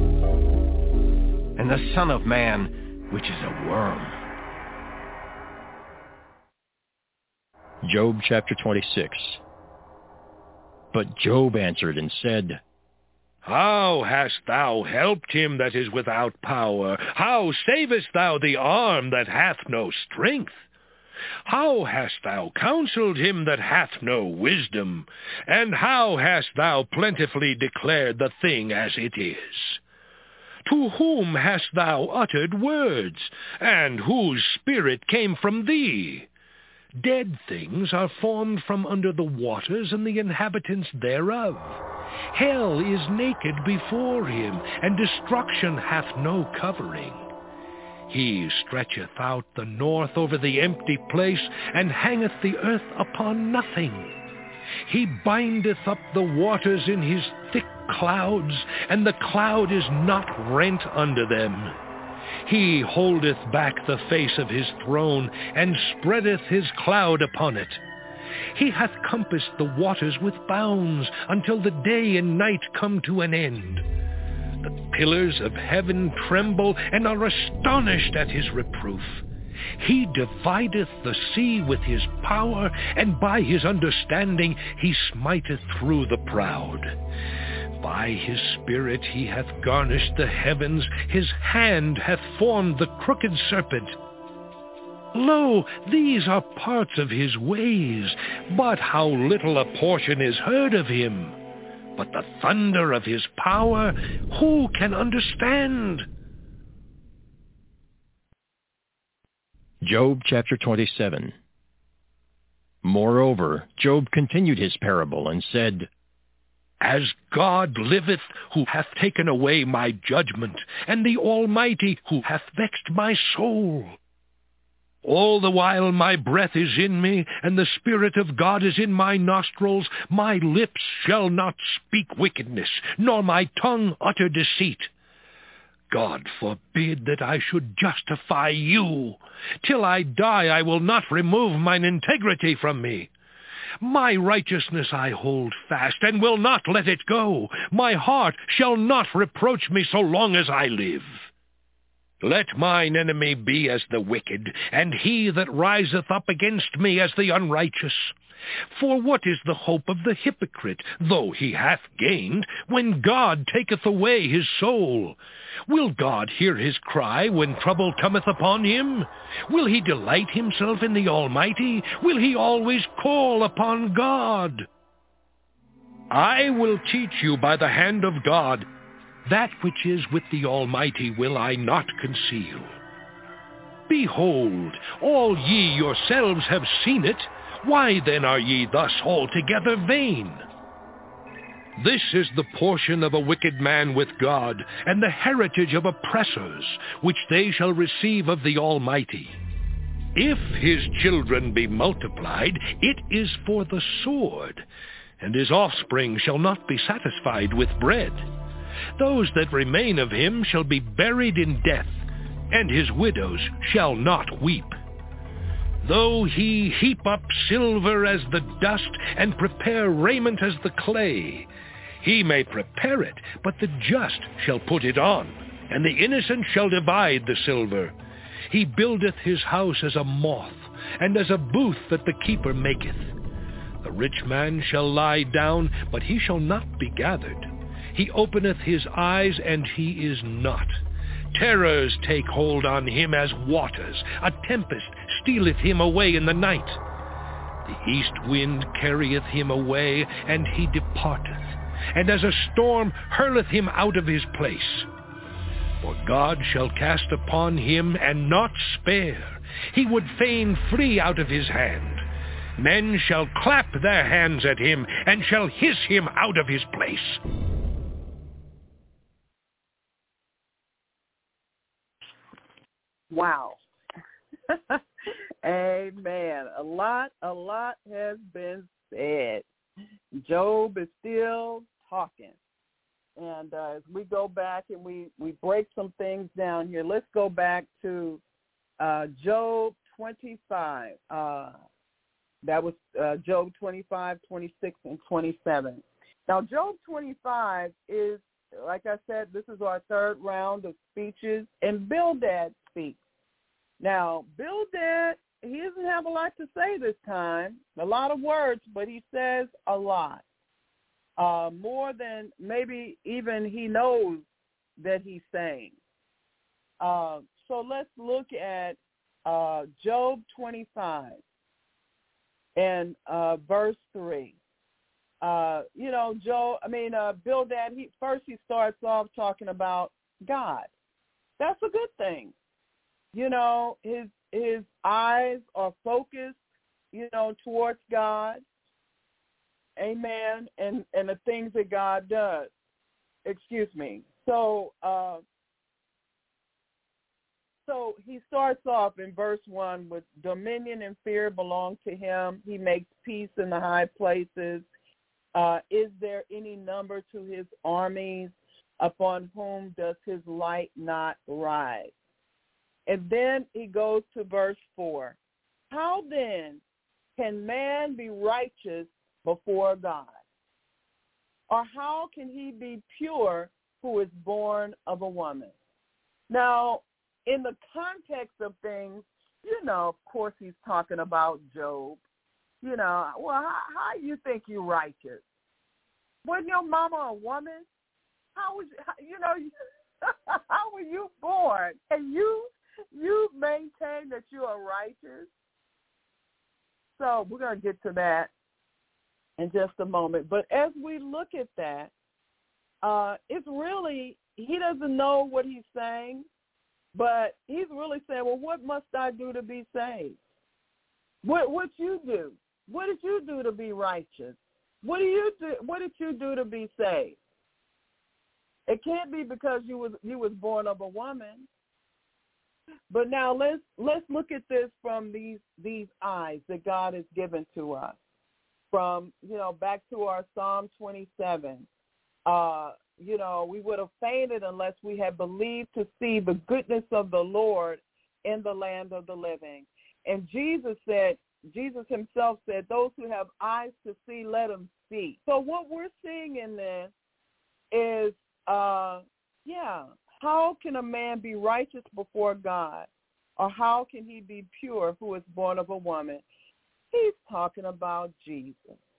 And the Son of Man, which is a worm. Job chapter 26. But Job answered and said, How hast thou helped him that is without power? How savest thou the arm that hath no strength? How hast thou counseled him that hath no wisdom? And how hast thou plentifully declared the thing as it is? To whom hast thou uttered words, and whose spirit came from thee? Dead things are formed from under the waters, and the inhabitants thereof. Hell is naked before him, and destruction hath no covering. He stretcheth out the north over the empty place, and hangeth the earth upon nothing. He bindeth up the waters in his thick clouds, and the cloud is not rent under them. He holdeth back the face of his throne, and spreadeth his cloud upon it. He hath compassed the waters with bounds, until the day and night come to an end. The pillars of heaven tremble, and are astonished at his reproof. He divideth the sea with his power, and by his understanding he smiteth through the proud. By his spirit he hath garnished the heavens, his hand hath formed the crooked serpent. Lo, these are parts of his ways, but how little a portion is heard of him. But the thunder of his power, who can understand? Job chapter 27. Moreover, Job continued his parable and said, As God liveth, who hath taken away my judgment, and the Almighty, who hath vexed my soul. All the while my breath is in me, and the Spirit of God is in my nostrils, my lips shall not speak wickedness, nor my tongue utter deceit. God forbid that I should justify you. Till I die I will not remove mine integrity from me. My righteousness I hold fast, and will not let it go. My heart shall not reproach me so long as I live. Let mine enemy be as the wicked, and he that riseth up against me as the unrighteous. For what is the hope of the hypocrite, though he hath gained, when God taketh away his soul? Will God hear his cry when trouble cometh upon him? Will he delight himself in the Almighty? Will he always call upon God? I will teach you by the hand of God. That which is with the Almighty will I not conceal. Behold, all ye yourselves have seen it. Why then are ye thus altogether vain? This is the portion of a wicked man with God, and the heritage of oppressors, which they shall receive of the Almighty. If his children be multiplied, it is for the sword, and his offspring shall not be satisfied with bread. Those that remain of him shall be buried in death, and his widows shall not weep. Though he heap up silver as the dust, and prepare raiment as the clay, he may prepare it, but the just shall put it on, and the innocent shall divide the silver. He buildeth his house as a moth, and as a booth that the keeper maketh. The rich man shall lie down, but he shall not be gathered. He openeth his eyes, and he is not. Terrors take hold on him as waters. A tempest stealeth him away in the night. The east wind carrieth him away, and he departeth, and as a storm hurleth him out of his place. For God shall cast upon him, and not spare. He would fain flee out of his hand. Men shall clap their hands at him, and shall hiss him out of his place. Wow. Amen. A lot has been said. Job is still talking. And as we go back and we break some things down here, let's go back to Job 25. That was Job 25, 26, and 27. Now, Job 25 is, like I said, this is our third round of speeches, and Bildad speaks. Now, Bildad, he doesn't have a lot to say this time, a lot of words, but he says a lot, more than maybe even he knows that he's saying. So let's look at Job 25 and verse 3. Bildad, he starts off talking about God. That's a good thing. His eyes are focused, towards God. Amen. And the things that God does. Excuse me. So he starts off in verse 1 with dominion and fear belong to him. He makes peace in the high places. Is there any number to his armies? Upon whom does his light not rise? And then he goes to verse 4. How then can man be righteous before God? Or how can he be pure who is born of a woman? Now, in the context of things, of course he's talking about Job. How you think you're righteous? Wasn't your mama a woman? How were you born? And you maintain that you are righteous? So we're going to get to that in just a moment. But as we look at that, it's really, he doesn't know what he's saying, but he's really saying, well, what must I do to be saved? What you do? What did you do to be righteous? What did you do to be saved? It can't be because you was born of a woman. But now let's look at this from these eyes that God has given to us. From back to our Psalm 27. We would have fainted unless we had believed to see the goodness of the Lord in the land of the living. And Jesus himself said, those who have eyes to see, let them see. So what we're seeing in this is, how can a man be righteous before God? Or how can he be pure who is born of a woman? He's talking about Jesus.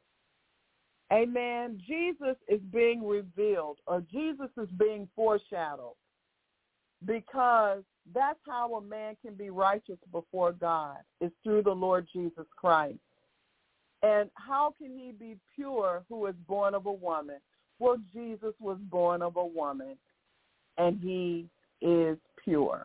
Amen. Jesus is being revealed, or Jesus is being foreshadowed, because that's how a man can be righteous before God, is through the Lord Jesus Christ. And how can he be pure who is born of a woman? Well, Jesus was born of a woman, and he is pure.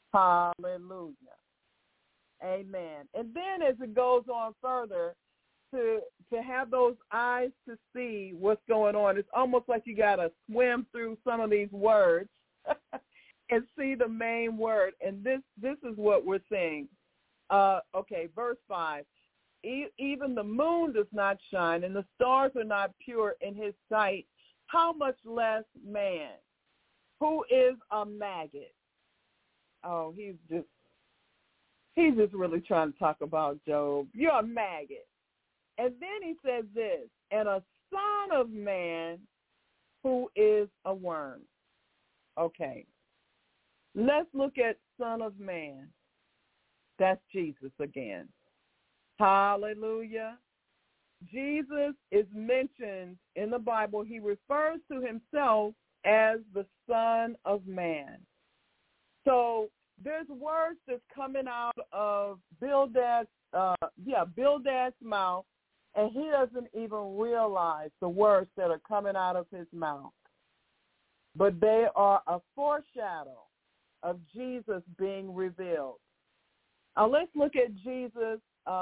Hallelujah. Amen. And then as it goes on further, to have those eyes to see what's going on. It's almost like you got to swim through some of these words and see the main word. And this is what we're seeing. Okay, verse 5. Even the moon does not shine, and the stars are not pure in his sight. How much less man, who is a maggot? Oh, he's just really trying to talk about Job. You're a maggot. And then he says this, and a son of man who is a worm. Okay. Let's look at son of man. That's Jesus again. Hallelujah. Jesus is mentioned in the Bible. He refers to himself as the Son of Man. So there's words that's coming out of Bildad's mouth, and he doesn't even realize the words that are coming out of his mouth. But they are a foreshadow of Jesus being revealed. Now let's look at Jesus,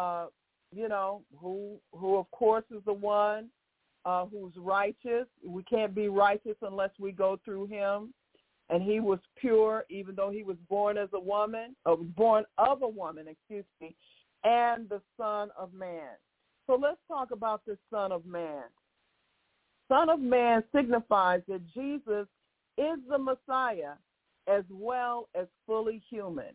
who of course is the one who's righteous. We can't be righteous unless we go through him. And he was pure, even though he was born of a woman, and the Son of Man. So let's talk about the Son of Man. Son of Man signifies that Jesus is the Messiah as well as fully human.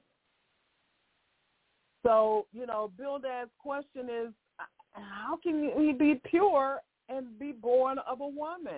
So, Bildad's question is, how can he be pure and be born of a woman?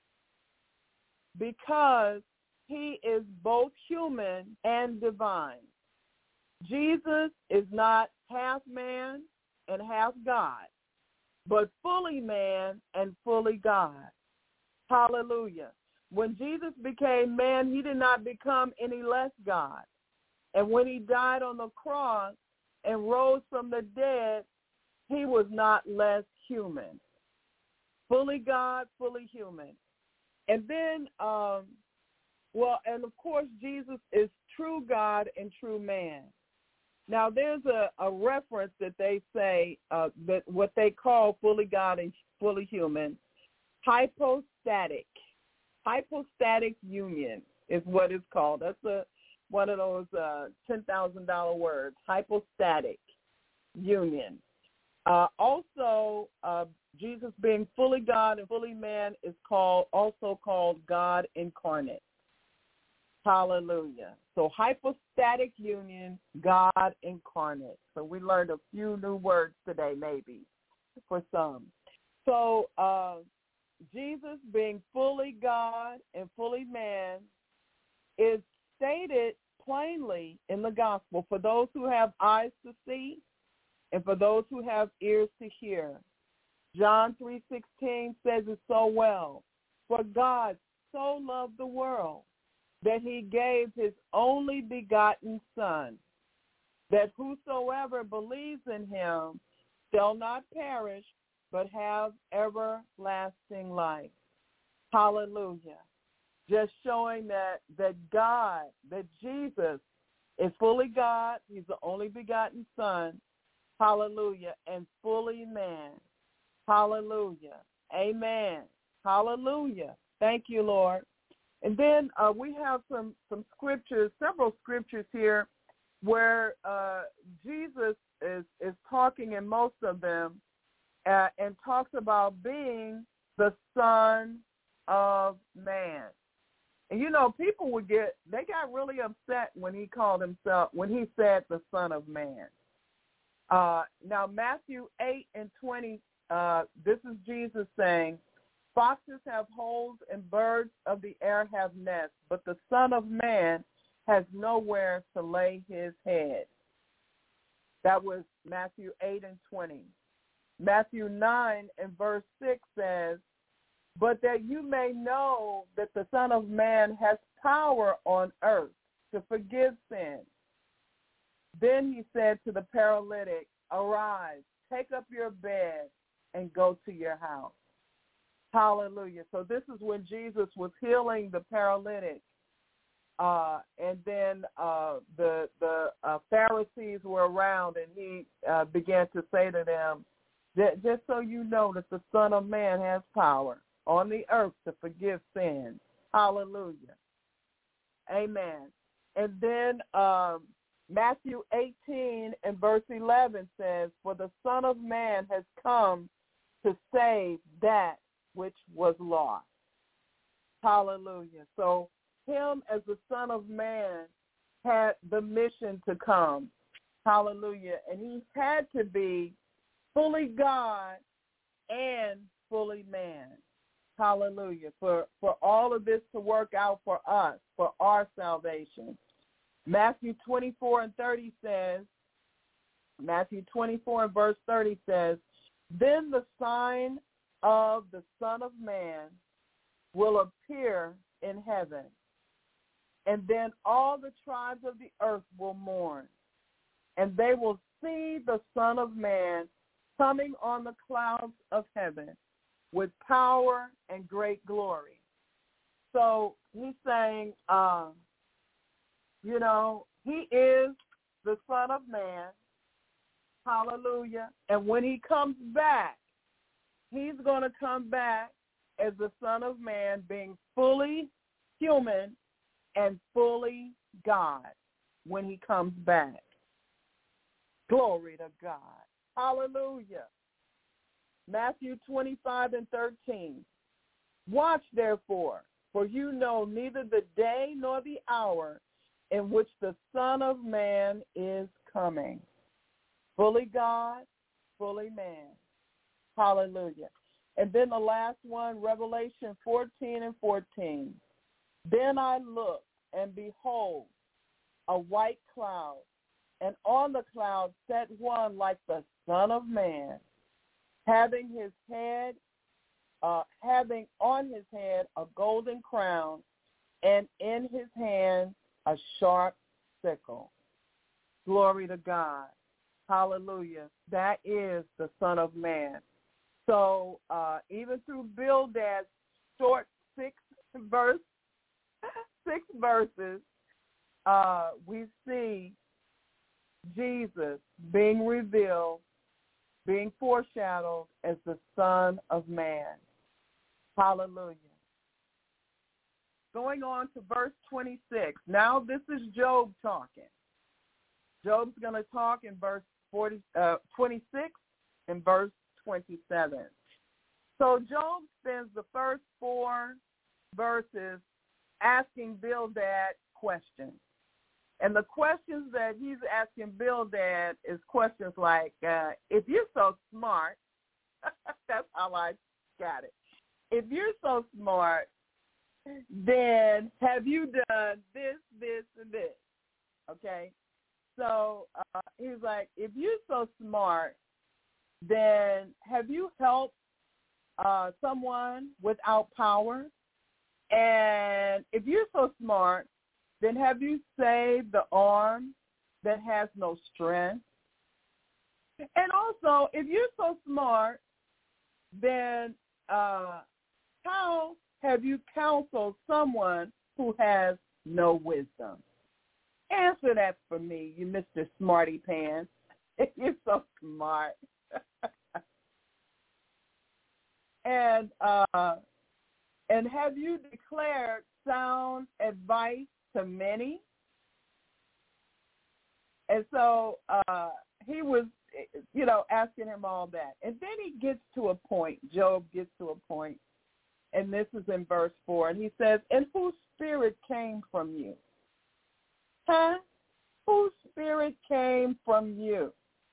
Because he is both human and divine. Jesus is not half man and half God, but fully man and fully God. Hallelujah. When Jesus became man, he did not become any less God. And when he died on the cross and rose from the dead, he was not less human. Fully God, fully human. And then, and of course, Jesus is true God and true man. Now, there's a reference that they say, that what they call fully God and fully human, hypostatic union is what it's called. That's one of those $10,000 words, hypostatic union. Also, Jesus being fully God and fully man is also called God incarnate. Hallelujah. So hypostatic union, God incarnate. So we learned a few new words today, maybe, for some. So Jesus being fully God and fully man is stated plainly in the gospel for those who have eyes to see and for those who have ears to hear. John 3:16 says it so well. For God so loved the world that he gave his only begotten Son, that whosoever believes in him shall not perish, but have everlasting life. Hallelujah. Just showing that Jesus is fully God. He's the only begotten Son. Hallelujah. And fully man. Hallelujah. Amen. Hallelujah. Thank you, Lord. And then we have some scriptures, several scriptures here where Jesus is talking in most of them and talks about being the Son of Man. And, people they got really upset when he said the Son of Man. Now, Matthew 8:20, this is Jesus saying, foxes have holes and birds of the air have nests, but the Son of Man has nowhere to lay his head. That was Matthew 8:20. Matthew 9:6 says, but that you may know that the Son of Man has power on earth to forgive sins. Then he said to the paralytic, arise, take up your bed, and go to your house. Hallelujah. So this is when Jesus was healing the paralytic. And then the Pharisees were around, and he began to say to them, Just so you know that the Son of Man has power on the earth to forgive sins. Hallelujah. Amen. And then Matthew 18 and verse 11 says, for the Son of Man has come to save that which was lost. Hallelujah. So him as the Son of Man had the mission to come. Hallelujah. And he had to be fully God and fully man. Hallelujah. For all of this to work out for us, for our salvation. Matthew 24 and 30 says, Matthew 24 and verse 30 says, then the sign of the Son of Man will appear in heaven, and then all the tribes of the earth will mourn, and they will see the Son of Man coming on the clouds of heaven with power and great glory. So he's saying, he is the Son of Man. Hallelujah. And when he comes back, he's going to come back as the Son of Man, being fully human and fully God when he comes back. Glory to God. Hallelujah. Matthew 25 and 13. Watch therefore, for you know neither the day nor the hour in which the Son of Man is coming. Fully God, fully man. Hallelujah. And then the last one, Revelation 14 and 14. Then I looked, and behold, a white cloud, and on the cloud sat one like the Son of Man, having on his head a golden crown, and in his hand a sharp sickle. Glory to God. Hallelujah. That is the Son of Man. So even through Bildad's short six verses, we see Jesus being revealed, being foreshadowed as the Son of Man. Hallelujah. Going on to verse 26. Now this is Job talking. Job's going to talk in verse 26 and verse 27. So Job spends the first 4 verses asking Bildad questions. And the questions that he's asking Bildad is questions like, if you're so smart, that's how I got it. If you're so smart, then have you done this, this, and this? Okay? So he's like, if you're so smart, then have you helped someone without power? And if you're so smart, then have you saved the arm that has no strength? And also, if you're so smart, then how have you counseled someone who has no wisdom? Answer that for me, you Mr. Smarty Pants. If you're so smart. And have you declared sound advice to many? And so he was, asking him all that. And then he gets to a point, Job gets to a point, and this is in verse 4, and he says, and whose spirit came from you? Huh? Whose spirit came from you?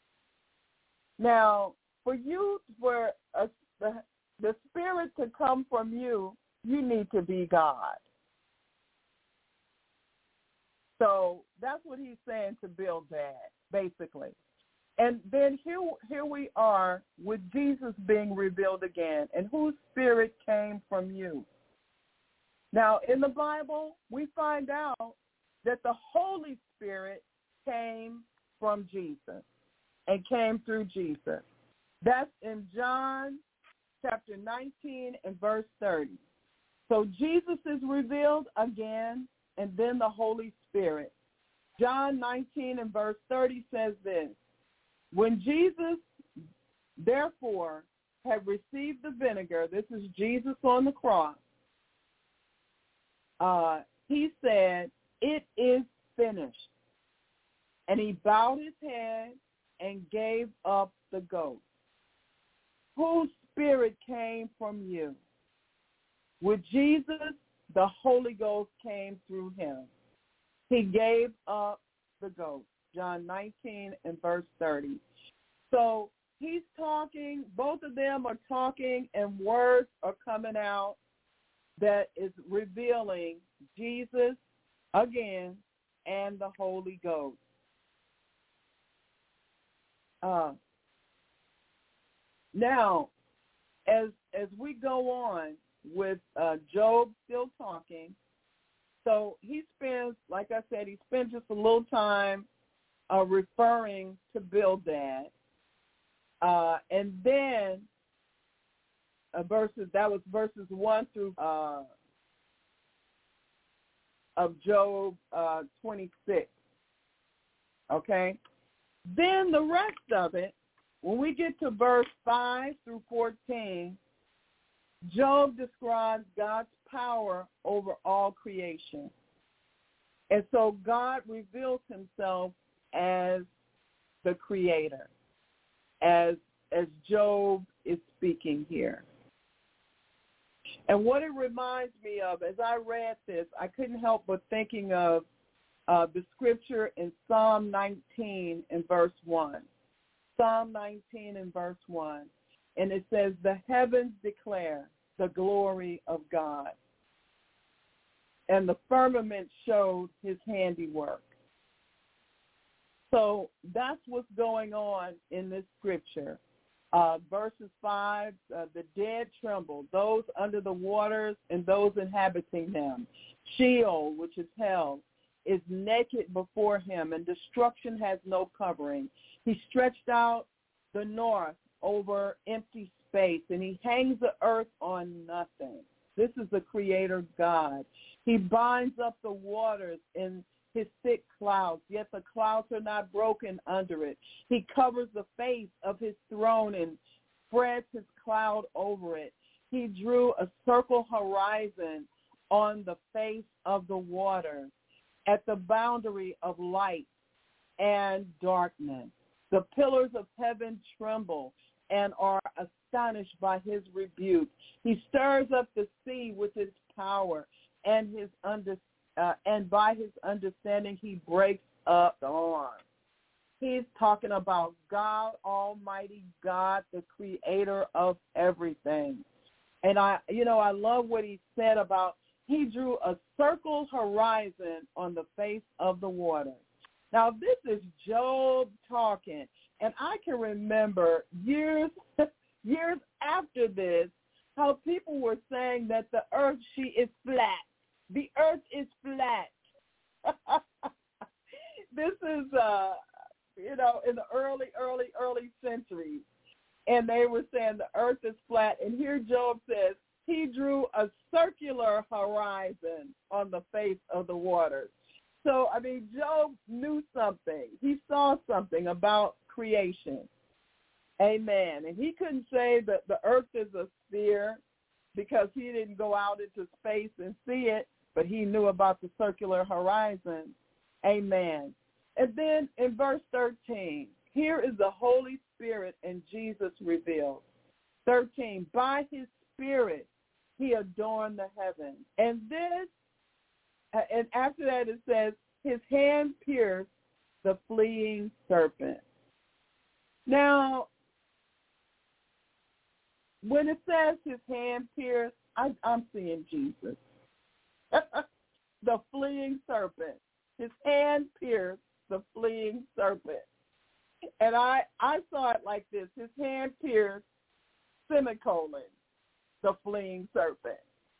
Now, for the spirit to come from you, you need to be God. So that's what he's saying to Bildad, basically. And then here we are with Jesus being revealed again. And whose spirit came from you? Now, in the Bible, we find out that the Holy Spirit came from Jesus and came through Jesus. That's in John chapter 19 and verse 30. So Jesus is revealed again, and then the Holy Spirit. John 19 and verse 30 says this, when Jesus therefore had received the vinegar, this is Jesus on the cross, he said, "It is finished." And he bowed his head and gave up the ghost. Whose spirit came from you? With Jesus, the Holy Ghost came through him. He gave up the ghost. John 19 and verse 30. So he's talking, both of them are talking, and words are coming out that is revealing Jesus again and the Holy Ghost. Now, as we go on with Job still talking, so he spends, like I said, he spends just a little time referring to Bildad, and then verses 1 through of Job 26. Okay. Then the rest of it, when we get to verse 5 through 14, Job describes God's power over all creation. And so God reveals himself as the creator, as Job is speaking here. And what it reminds me of, as I read this, I couldn't help but thinking of the scripture in Psalm 19 and verse 1. Psalm 19 and verse 1. And it says, "The heavens declare the glory of God, and the firmament shows his handiwork." So that's what's going on in this scripture. Verses 5, the dead tremble, those under the waters and those inhabiting them. Sheol, which is hell, is naked before him, and destruction has no covering. He stretched out the north over empty space, and he hangs the earth on nothing. This is the Creator God. He binds up the waters in his thick clouds, yet the clouds are not broken under it. He covers the face of his throne and spreads his cloud over it. He drew a circle horizon on the face of the waters, at the boundary of light and darkness. The pillars of heaven tremble and are astonished by his rebuke. He stirs up the sea with his power, and by his understanding he breaks up the storm. He's talking about God, Almighty God, the creator of everything. And I love what he said about he drew a circle horizon on the face of the water. Now, this is Job talking, and I can remember years after this how people were saying that the earth, she is flat. The earth is flat. This is, in the early centuries, and they were saying the earth is flat. And here Job says he drew a circular horizon on the face of the waters. So, Job knew something. He saw something about creation. Amen. And he couldn't say that the earth is a sphere because he didn't go out into space and see it, but he knew about the circular horizon. Amen. And then in verse 13, here is the Holy Spirit and Jesus revealed. 13, by his Spirit he adorned the heavens. And after that it says, his hand pierced the fleeing serpent. Now, when it says his hand pierced, I'm seeing Jesus. The fleeing serpent. His hand pierced the fleeing serpent. And I saw it like this. His hand pierced, semicolon, the fleeing serpent.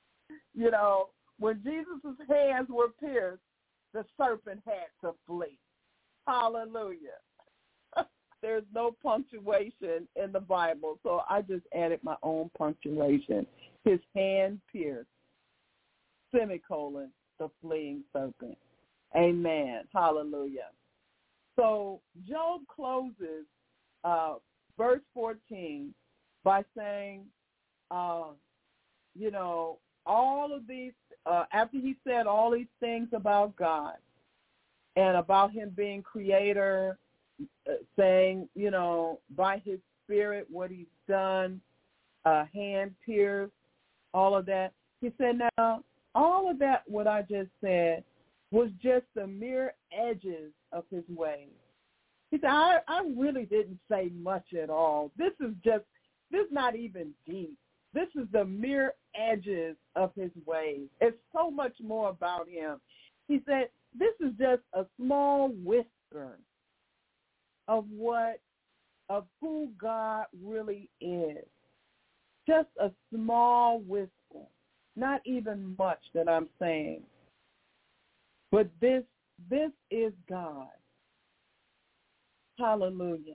When Jesus' hands were pierced, the serpent had to flee. Hallelujah. There's no punctuation in the Bible, so I just added my own punctuation. His hand pierced, semicolon, the fleeing serpent. Amen. Hallelujah. So Job closes verse 14 by saying, all of these, after he said all these things about God and about him being creator, saying, by his spirit, what he's done, hand pierced, all of that. He said, now, all of that, what I just said, was just the mere edges of his ways. He said, I really didn't say much at all. This is not even deep. This is the mere edges of his ways. It's so much more about him. He said, this is just a small whisper of who God really is. Just a small whisper, not even much that I'm saying. But this is God. Hallelujah.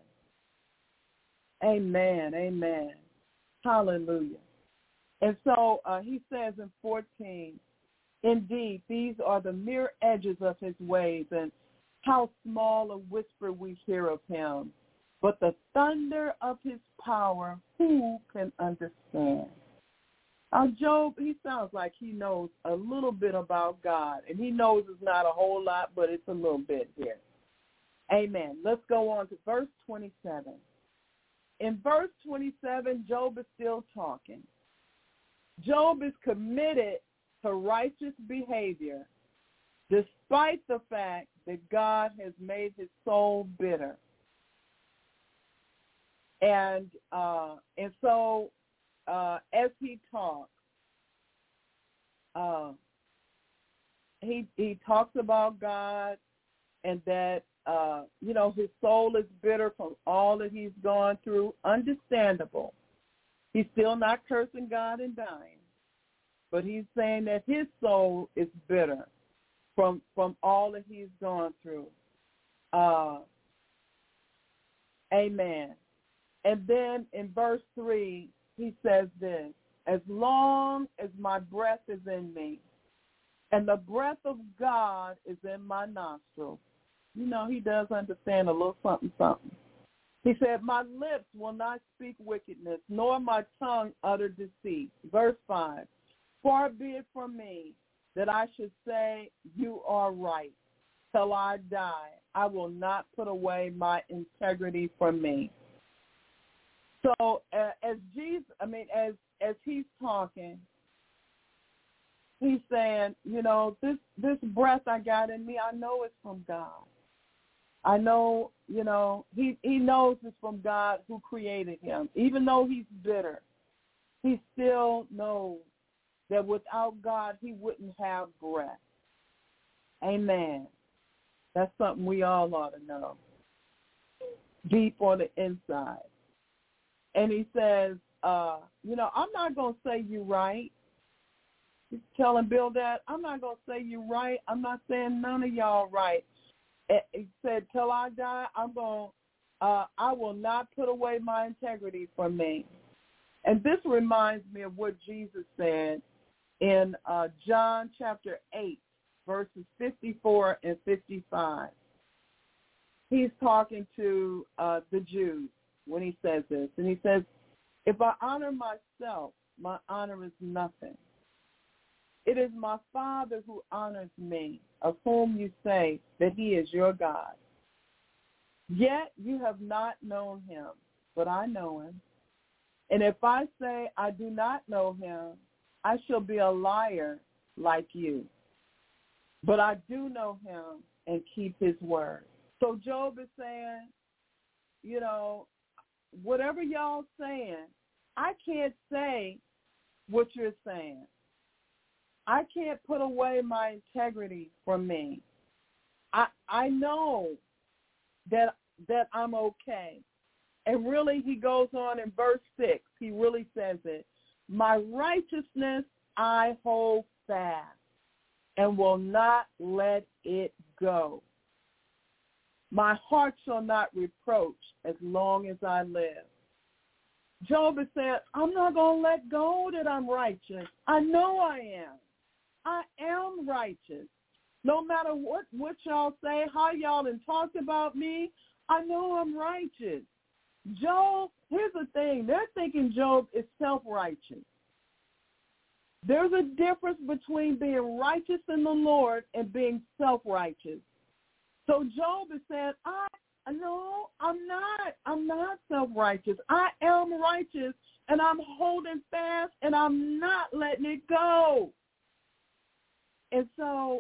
Amen. Amen. Hallelujah. And so he says in 14, indeed, these are the mere edges of his ways, and how small a whisper we hear of him. But the thunder of his power, who can understand? Job, he sounds like he knows a little bit about God, and he knows it's not a whole lot, but it's a little bit here. Amen. Let's go on to verse 27. In verse 27, Job is still talking. Job is committed to righteous behavior despite the fact that God has made his soul bitter. And so as he talks, he talks about God and that, his soul is bitter from all that he's gone through. Understandable. He's still not cursing God and dying, but he's saying that his soul is bitter from all that he's gone through. Amen. And then in verse 3, he says this, as long as my breath is in me and the breath of God is in my nostrils. He does understand a little something, something. He said, my lips will not speak wickedness, nor my tongue utter deceit. Verse 5, far be it from me that I should say you are right. Till I die, I will not put away my integrity from me. So as he's talking, he's saying, this breath I got in me, I know it's from God. I know, he knows it's from God who created him. Even though he's bitter, he still knows that without God, he wouldn't have breath. Amen. That's something we all ought to know, deep on the inside. And he says, I'm not going to say you right. He's telling Bildad, I'm not going to say you right. I'm not saying none of y'all right. He said, till I die, I will not put away my integrity from me. And this reminds me of what Jesus said in John chapter 8, verses 54 and 55. He's talking to the Jews when he says this. And he says, if I honor myself, my honor is nothing. It is my Father who honors me, of whom you say that he is your God. Yet you have not known him, but I know him. And if I say I do not know him, I shall be a liar like you. But I do know him and keep his word. So Job is saying, whatever y'all saying, I can't say what you're saying. I can't put away my integrity from me. I know that I'm okay. And really, he goes on in verse 6, he really says it. My righteousness I hold fast and will not let it go. My heart shall not reproach as long as I live. Job is saying, I'm not going to let go that I'm righteous. I know I am. I am righteous. No matter what y'all say, how y'all done talked about me, I know I'm righteous. Job, here's the thing. They're thinking Job is self-righteous. There's a difference between being righteous in the Lord and being self-righteous. So Job is saying, no, I'm not self-righteous. I am righteous, and I'm holding fast, and I'm not letting it go. And so,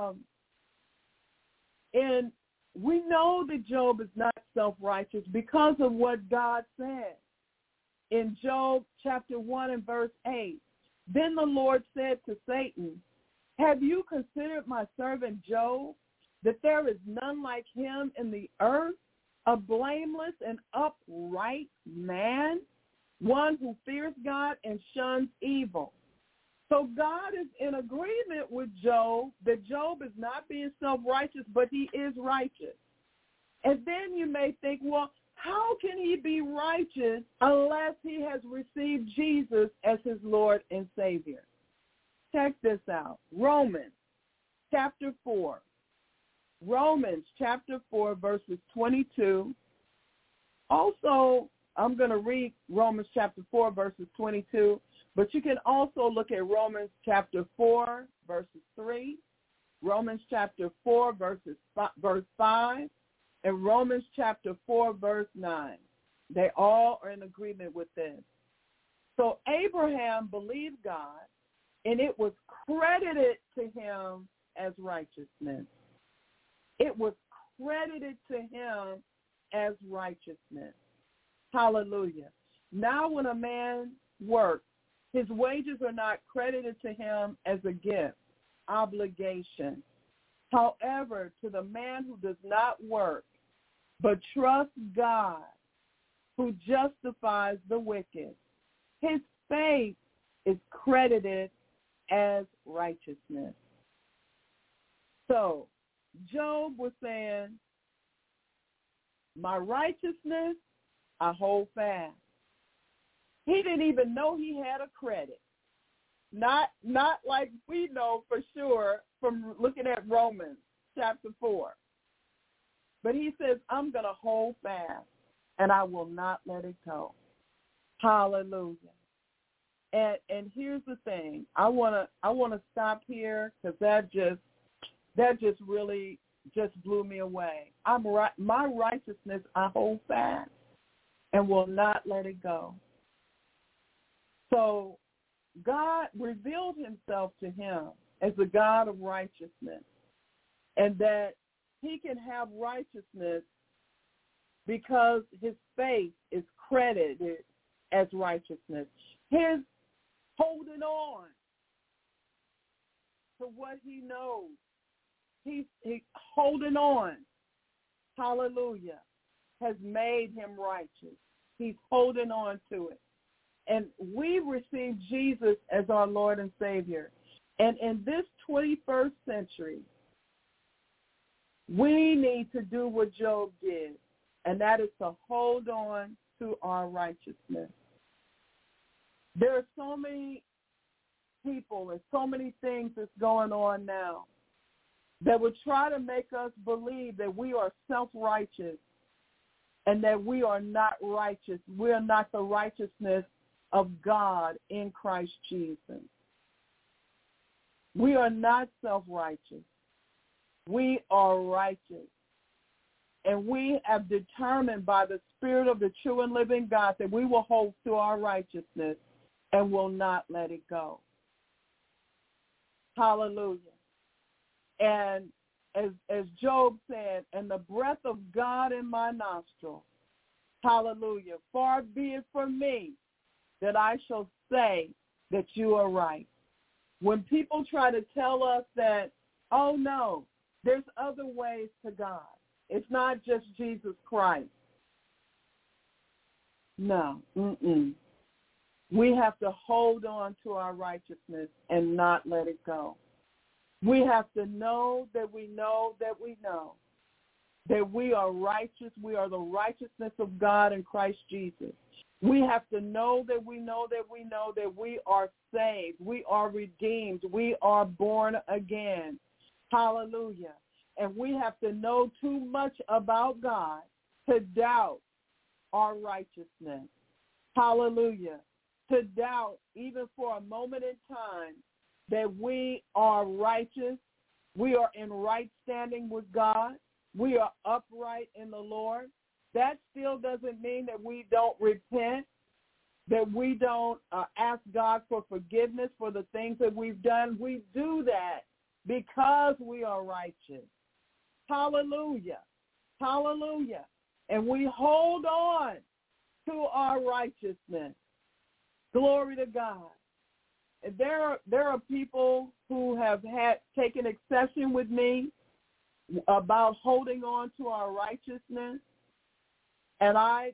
and we know that Job is not self-righteous because of what God said. In Job chapter 1 and verse 8, then the Lord said to Satan, have you considered my servant Job, that there is none like him in the earth, a blameless and upright man, one who fears God and shuns evil? So God is in agreement with Job that Job is not being self-righteous, but he is righteous. And then you may think, well, how can he be righteous unless he has received Jesus as his Lord and Savior? Check this out. Romans chapter 4. Romans chapter 4, verses 22. Also, I'm going to read Romans chapter 4, verses 22, but you can also look at Romans chapter 4, verses 3, Romans chapter 4, verse 5, and Romans chapter 4, verse 9. They all are in agreement with this. So Abraham believed God, and it was credited to him as righteousness. It was credited to him as righteousness. Hallelujah. Now when a man works, his wages are not credited to him as a gift, obligation. However, to the man who does not work, but trusts God, who justifies the wicked, his faith is credited as righteousness. So, Job was saying, my righteousness, I hold fast. He didn't even know he had a credit. Not like we know for sure from looking at Romans chapter 4. But he says, I'm going to hold fast, and I will not let it go. Hallelujah. And here's the thing. I want to stop here because that just really just blew me away. My righteousness I hold fast and will not let it go. So God revealed himself to him as the God of righteousness, and that he can have righteousness because his faith is credited as righteousness. His holding on to what he knows. He's holding on, hallelujah, has made him righteous. He's holding on to it. And we receive Jesus as our Lord and Savior. And in this 21st century, we need to do what Job did, and that is to hold on to our righteousness. There are so many people and so many things that's going on now that would try to make us believe that we are self-righteous and that we are not righteous. We are not the righteousness of God in Christ Jesus. We are not self-righteous. We are righteous. And we have determined by the Spirit of the true and living God that we will hold to our righteousness and will not let it go. Hallelujah. And as Job said, and the breath of God in my nostril, hallelujah, far be it from me that I shall say that you are right. When people try to tell us that, oh no, there's other ways to God. It's not just Jesus Christ. No. We have to hold on to our righteousness and not let it go. We have to know that we know that we know that we are righteous. We are the righteousness of God in Christ Jesus. We have to know that we know that we know that we are saved. We are redeemed. We are born again. Hallelujah. And we have to know too much about God to doubt our righteousness. Hallelujah. To doubt, even for a moment in time, that we are righteous, we are in right standing with God, we are upright in the Lord. That still doesn't mean that we don't repent, that we don't ask God for forgiveness for the things that we've done. We do that because we are righteous. Hallelujah. Hallelujah. And we hold on to our righteousness. Glory to God. And there are people who have taken exception with me about holding on to our righteousness. And I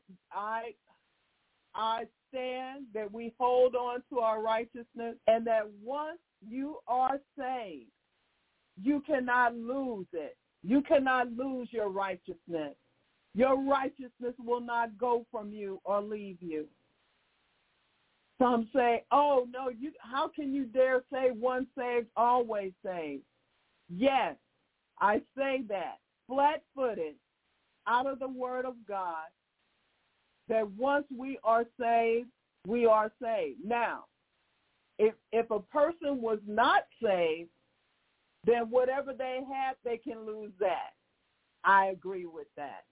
stand that we hold on to our righteousness, and that once you are saved, you cannot lose it. You cannot lose your righteousness. Your righteousness will not go from you or leave you. Some say, oh, no, how can you dare say once saved, always saved? Yes, I say that, flat-footed, out of the Word of God, that once we are saved, we are saved. Now, if a person was not saved, then whatever they have, they can lose that. I agree with that.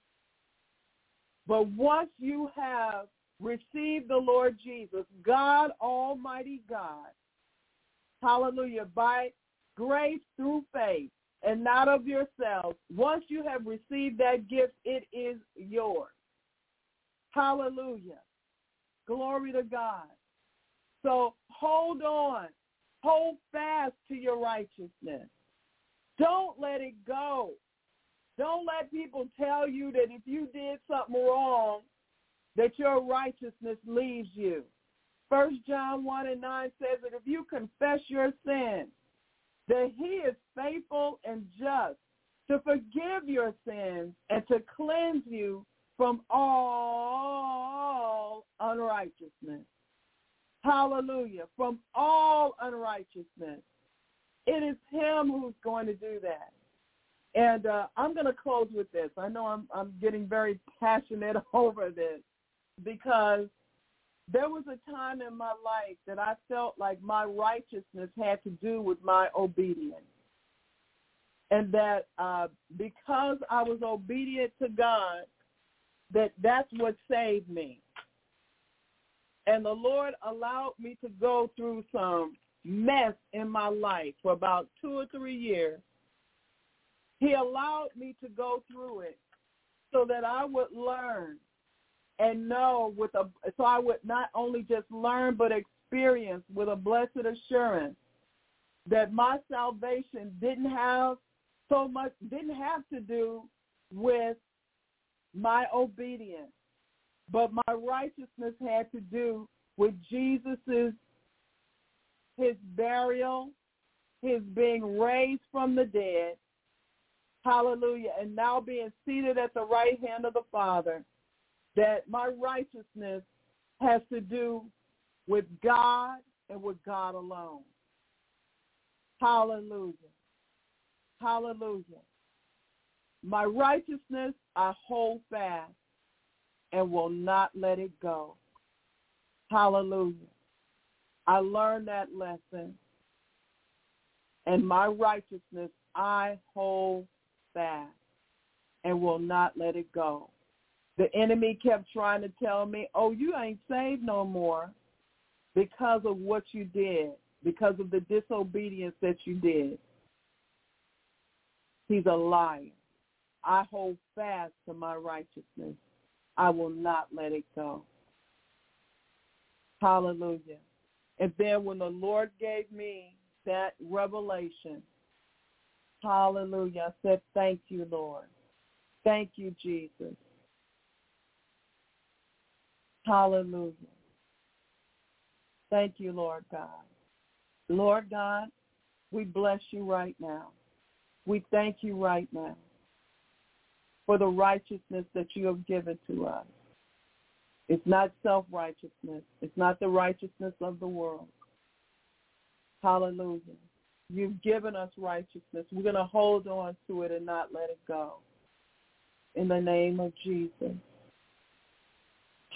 But once you have received the Lord Jesus, God, Almighty God, hallelujah, by grace through faith and not of yourselves, once you have received that gift, it is yours. Hallelujah. Glory to God. So hold on. Hold fast to your righteousness. Don't let it go. Don't let people tell you that if you did something wrong, that your righteousness leaves you. 1 John 1:9 says that if you confess your sins, that he is faithful and just to forgive your sins and to cleanse you from all unrighteousness. Hallelujah. From all unrighteousness. It is him who's going to do that. And I'm going to close with this. I know I'm getting very passionate over this because there was a time in my life that I felt like my righteousness had to do with my obedience. And that because I was obedient to God, that's what saved me. And the Lord allowed me to go through some mess in my life for about 2 or 3 years. He allowed me to go through it so that I would learn and know so I would not only just learn but experience with a blessed assurance that my salvation didn't have to do with my obedience, but my righteousness had to do with his burial, his being raised from the dead, hallelujah, and now being seated at the right hand of the Father, that my righteousness has to do with God and with God alone. Hallelujah. Hallelujah. My righteousness I hold fast and will not let it go. Hallelujah. I learned that lesson, and my righteousness I hold fast and will not let it go. The enemy kept trying to tell me, oh, you ain't saved no more because of what you did, because of the disobedience that you did. He's a liar. I hold fast to my righteousness. I will not let it go. Hallelujah. And then when the Lord gave me that revelation, hallelujah, I said, thank you, Lord. Thank you, Jesus. Hallelujah. Thank you, Lord God. Lord God, we bless you right now. We thank you right now for the righteousness that you have given to us. It's not self-righteousness. It's not the righteousness of the world. Hallelujah. You've given us righteousness. We're going to hold on to it and not let it go. In the name of Jesus.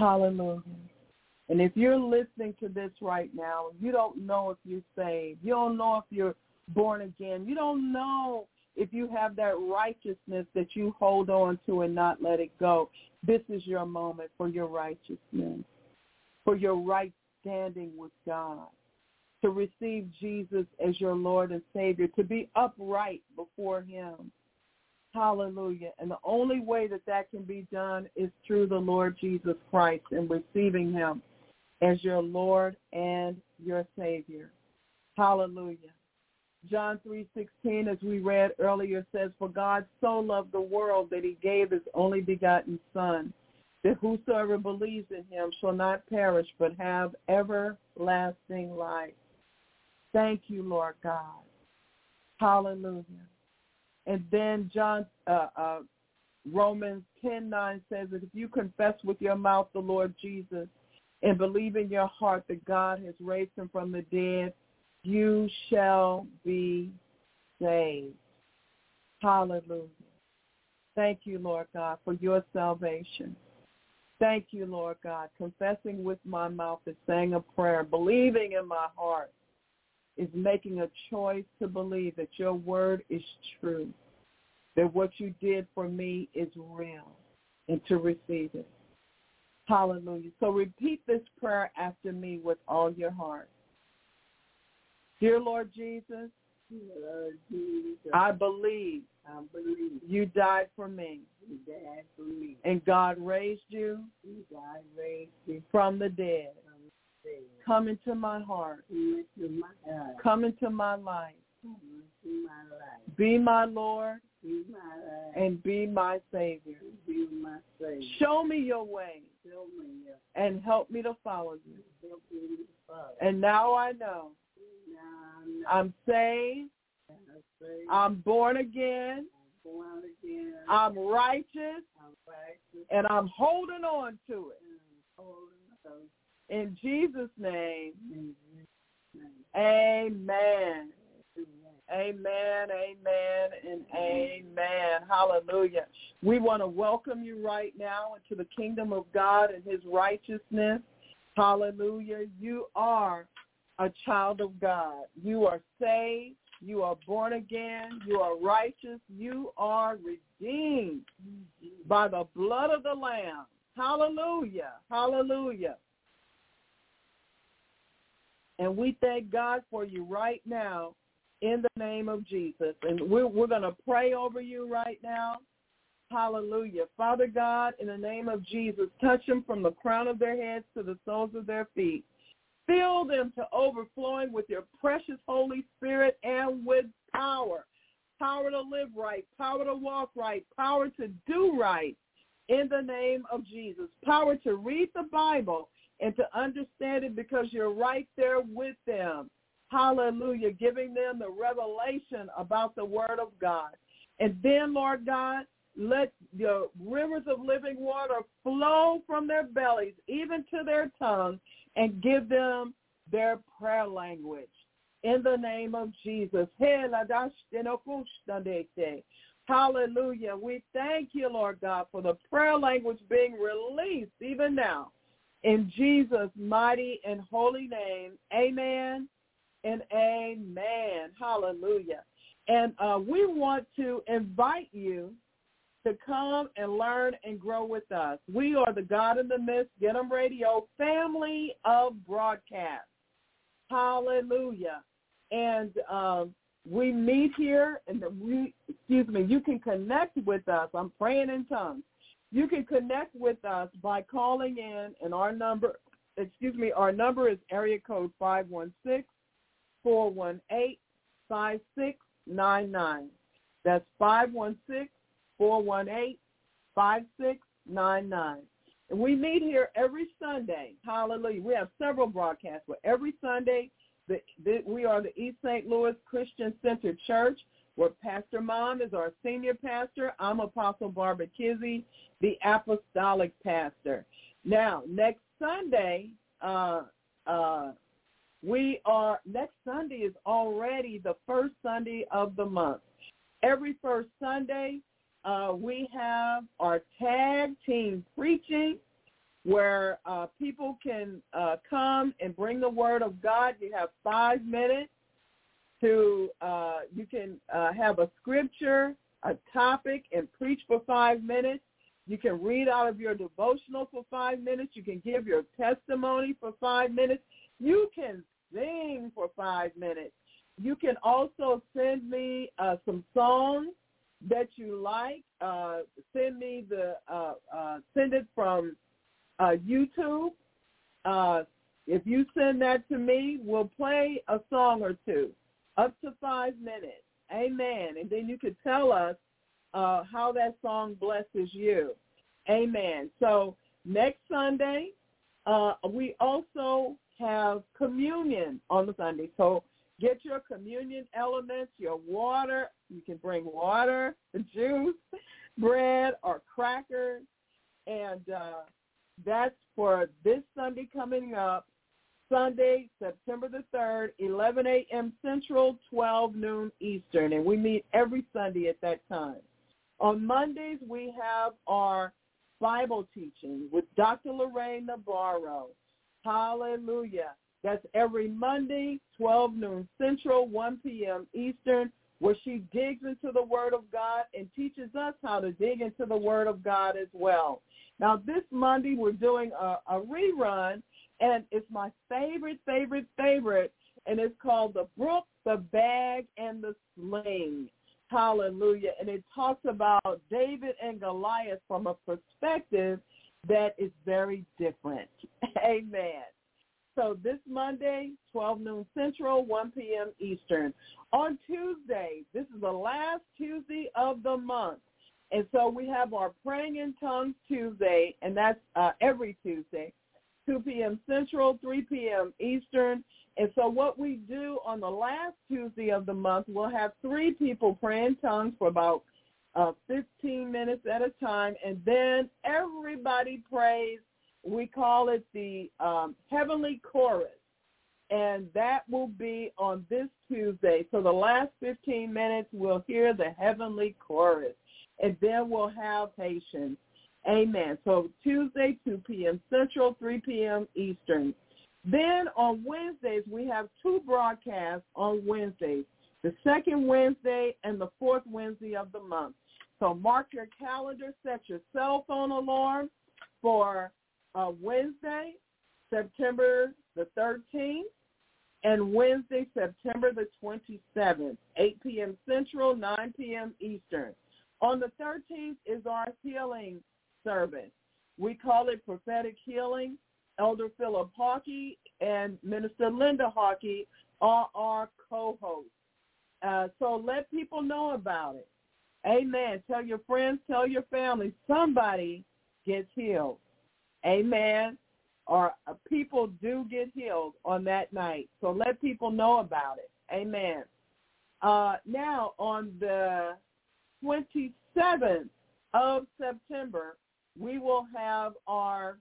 Hallelujah. And if you're listening to this right now, you don't know if you're saved. You don't know if you're born again. You don't know if you have that righteousness that you hold on to and not let it go. This is your moment for your righteousness, for your right standing with God, to receive Jesus as your Lord and Savior, to be upright before him. Hallelujah. And the only way that that can be done is through the Lord Jesus Christ and receiving him as your Lord and your Savior. Hallelujah. John 3:16, as we read earlier, says, "For God so loved the world that he gave his only begotten Son, that whosoever believes in him shall not perish but have everlasting life." Thank you, Lord God. Hallelujah. And then Romans 10:9 says that if you confess with your mouth the Lord Jesus and believe in your heart that God has raised him from the dead, you shall be saved. Hallelujah. Thank you, Lord God, for your salvation. Thank you, Lord God. Confessing with my mouth is saying a prayer. Believing in my heart is making a choice to believe that your word is true, that what you did for me is real, and to receive it. Hallelujah. So repeat this prayer after me with all your heart. Dear Lord Jesus, I believe you died for me. And God raised you from the dead. Come into my heart. Come into my life. Be my Lord and be my Savior. Show me your way and help me to follow you. And now I know I'm saved. I'm born again. I'm righteous. And I'm holding on to it. In Jesus' name, amen. Amen, amen, and amen. Hallelujah. We want to welcome you right now into the kingdom of God and his righteousness. Hallelujah. You are a child of God. You are saved. You are born again. You are righteous. You are redeemed by the blood of the Lamb. Hallelujah. Hallelujah. And we thank God for you right now in the name of Jesus. And we're going to pray over you right now. Hallelujah. Father God, in the name of Jesus, touch them from the crown of their heads to the soles of their feet. Fill them to overflowing with your precious Holy Spirit and with power. Power to live right, power to walk right, power to do right in the name of Jesus. Power to read the Bible and to understand it because you're right there with them. Hallelujah, giving them the revelation about the Word of God. And then, Lord God, let your rivers of living water flow from their bellies, even to their tongue, and give them their prayer language. In the name of Jesus. Hallelujah. We thank you, Lord God, for the prayer language being released even now. In Jesus' mighty and holy name, amen and amen. Hallelujah. And we want to invite you to come and learn and grow with us. We are the God in the Midst, Get 'em Radio family of broadcasts. Hallelujah. And we meet here, and you can connect with us. I'm praying in tongues. You can connect with us by calling in, and our number is area code 516-418-5699. That's 516-418-5699. And we meet here every Sunday. Hallelujah. We have several broadcasts, but every Sunday we are the East St. Louis Christian Center Church, where Pastor Mom is our senior pastor. I'm Apostle Barbara Kizzy, the apostolic pastor. Now, next Sunday, next Sunday is already the first Sunday of the month. Every first Sunday, we have our tag team preaching, where people can come and bring the Word of God. You have 5 minutes to, you can have a scripture, a topic, and preach for 5 minutes. You can read out of your devotional for 5 minutes. You can give your testimony for 5 minutes. You can sing for 5 minutes. You can also send me some songs that you like. Send it from YouTube. If you send that to me, we'll play a song or two, up to 5 minutes. Amen. And then you could tell us how that song blesses you. Amen. So next Sunday, we also have communion on the Sunday. So get your communion elements, your water. You can bring water, juice, bread, or crackers. And that's for this Sunday coming up, Sunday, September the 3rd, 11 a.m. Central, 12 noon Eastern. And we meet every Sunday at that time. On Mondays, we have our Bible teaching with Dr. Lorraine Navarro. Hallelujah. That's every Monday, 12 noon Central, 1 p.m. Eastern, where she digs into the Word of God and teaches us how to dig into the Word of God as well. Now, this Monday, we're doing a rerun, and it's my favorite, and it's called The Brook, the Bag, and the Sling. Hallelujah. And it talks about David and Goliath from a perspective that is very different. Amen. So this Monday, 12 noon Central, 1 p.m. Eastern. On Tuesday, this is the last Tuesday of the month. And so we have our Praying in Tongues Tuesday, and that's every Tuesday, 2 p.m. Central, 3 p.m. Eastern. And so what we do on the last Tuesday of the month, we'll have 3 people pray in tongues for about 15 minutes at a time, and then everybody prays. We call it the Heavenly Chorus, and that will be on this Tuesday. So the last 15 minutes, we'll hear the Heavenly Chorus, and then we'll have Haitian. Amen. So Tuesday, 2 p.m. Central, 3 p.m. Eastern. Then on Wednesdays, we have 2 broadcasts on Wednesdays, the second Wednesday and the fourth Wednesday of the month. So mark your calendar, set your cell phone alarm for Wednesday, September the 13th, and Wednesday, September the 27th, 8 p.m. Central, 9 p.m. Eastern. On the 13th is our healing service. We call it Prophetic Healing. Elder Philip Hawkey and Minister Linda Hawkey are our co-hosts. So let people know about it. Amen. Tell your friends, tell your family, somebody gets healed. Amen. Or people do get healed on that night. So let people know about it. Amen. Now, on the 27th of September, we will have our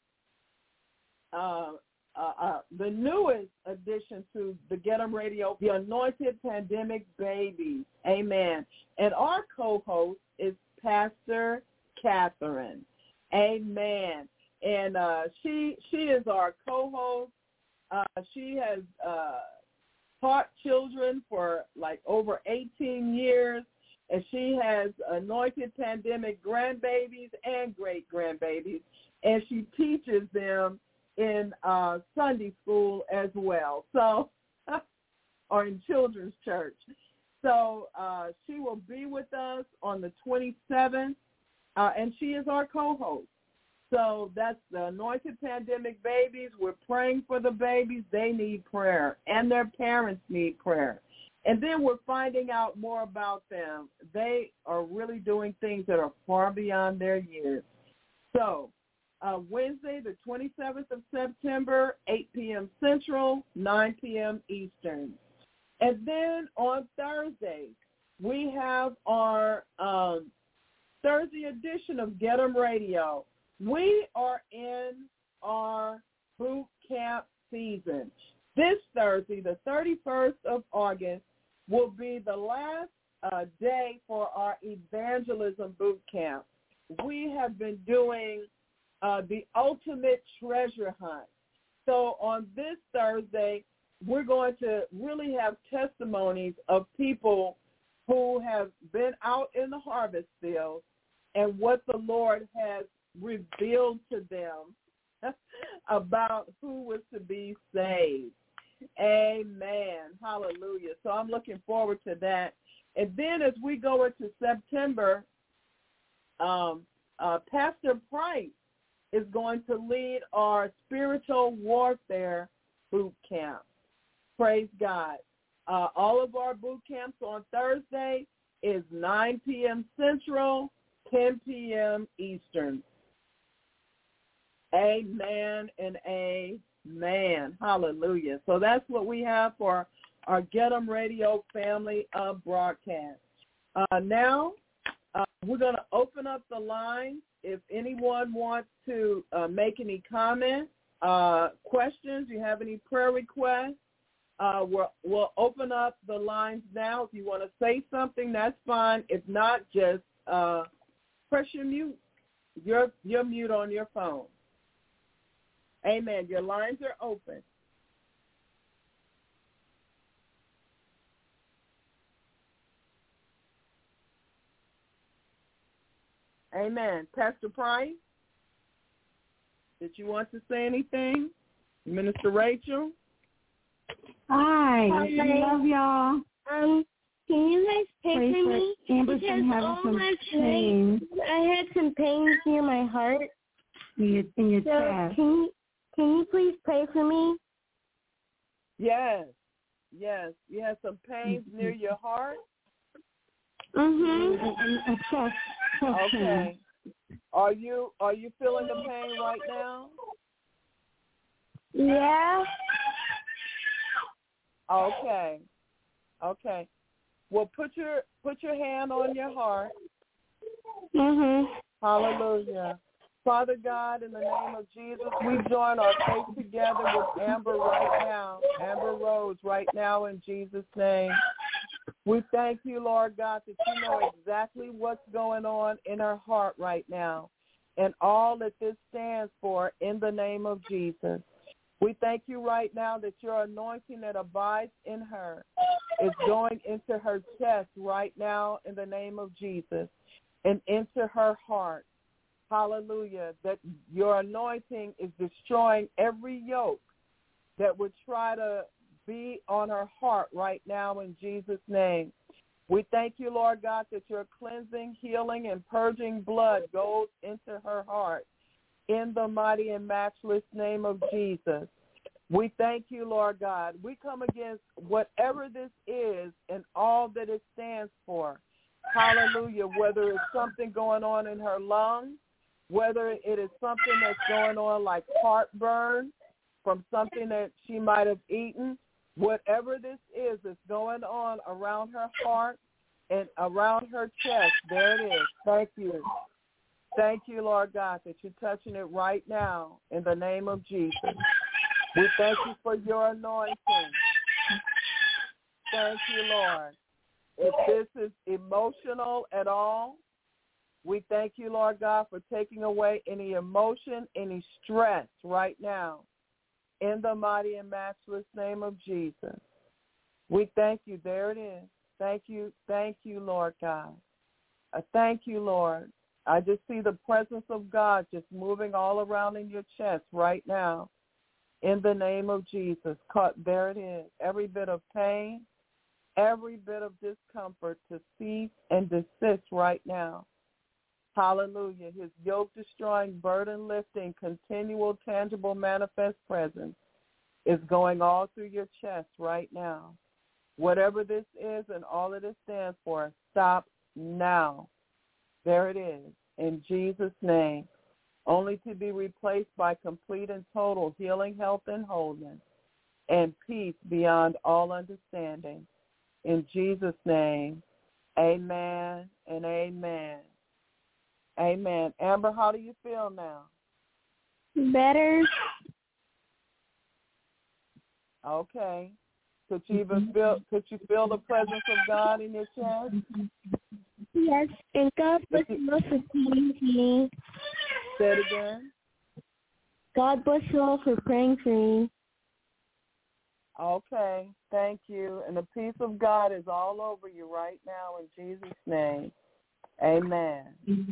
the newest addition to the Get 'em Radio, the Anointed Pandemic Babies. Amen. And our co-host is Pastor Catherine. Amen. And she is our co-host. She has taught children for like over 18 years, and she has anointed pandemic grandbabies and great-grandbabies, and she teaches them in Sunday school as well, so or in children's church. So she will be with us on the 27th, and she is our co-host. So that's the Anointed Pandemic Babies. We're praying for the babies. They need prayer, and their parents need prayer. And then we're finding out more about them. They are really doing things that are far beyond their years. So Wednesday, the 27th of September, 8 p.m. Central, 9 p.m. Eastern. And then on Thursday, we have our Thursday edition of Get 'em Radio. We are in our boot camp season. This Thursday, the 31st of August, will be the last day for our evangelism boot camp. We have been doing the ultimate treasure hunt. So on this Thursday, we're going to really have testimonies of people who have been out in the harvest field and what the Lord has revealed to them about who was to be saved. Amen. Hallelujah. So I'm looking forward to that. And then as we go into September, Pastor Price is going to lead our spiritual warfare boot camp. Praise God. All of our boot camps on Thursday is 9 p.m. Central, 10 p.m. Eastern. Amen and amen. Hallelujah. So that's what we have for our Get 'em Radio family of broadcasts. Now, we're going to open up the line. If anyone wants to make any comments, questions, you have any prayer requests, we'll open up the lines now. If you want to say something, that's fine. If not, just press your mute, your mute on your phone. Amen. Your lines are open. Amen. Pastor Price, did you want to say anything? Minister Rachel? Hi. I love y'all. Can you guys pray for me? Amber's been having some pain. I had some pains near my heart. In your chest. Can you please pray for me? Yes. Yes. You have some pains near your heart? Mm-hmm. A chest. Okay. Are you feeling the pain right now? Yeah. Okay. Okay. Well, put your hand on your heart. Mhm. Hallelujah. Father God, in the name of Jesus, we join our faith together with Amber right now, Amber Rose right now in Jesus' name. We thank you, Lord God, that you know exactly what's going on in her heart right now and all that this stands for in the name of Jesus. We thank you right now that your anointing that abides in her is going into her chest right now in the name of Jesus and into her heart. Hallelujah, that your anointing is destroying every yoke that would try to be on her heart right now in Jesus' name. We thank you, Lord God, that your cleansing, healing, and purging blood goes into her heart in the mighty and matchless name of Jesus. We thank you, Lord God. We come against whatever this is and all that it stands for. Hallelujah, whether it's something going on in her lungs, whether it is something that's going on like heartburn from something that she might have eaten, whatever this is that's going on around her heart and around her chest, there it is. Thank you. Thank you, Lord God, that you're touching it right now in the name of Jesus. We thank you for your anointing. Thank you, Lord. If this is emotional at all, we thank you, Lord God, for taking away any emotion, any stress right now in the mighty and matchless name of Jesus. We thank you. There it is. Thank you, Lord God. Thank you, Lord. I just see the presence of God just moving all around in your chest right now in the name of Jesus. There it is. Every bit of pain, every bit of discomfort to cease and desist right now. Hallelujah. His yoke-destroying, burden-lifting, continual, tangible, manifest presence is going all through your chest right now. Whatever this is and all that it stands for, stop now. There it is, in Jesus' name, only to be replaced by complete and total healing, health, and wholeness, and peace beyond all understanding. In Jesus' name, amen and amen. Amen. Amber, how do you feel now? Better. Okay. Could you feel the presence of God in your chest? Yes, and God was also speaking to me. Say it again. God bless you all for praying for me. Okay, thank you. And the peace of God is all over you right now in Jesus' name. Amen.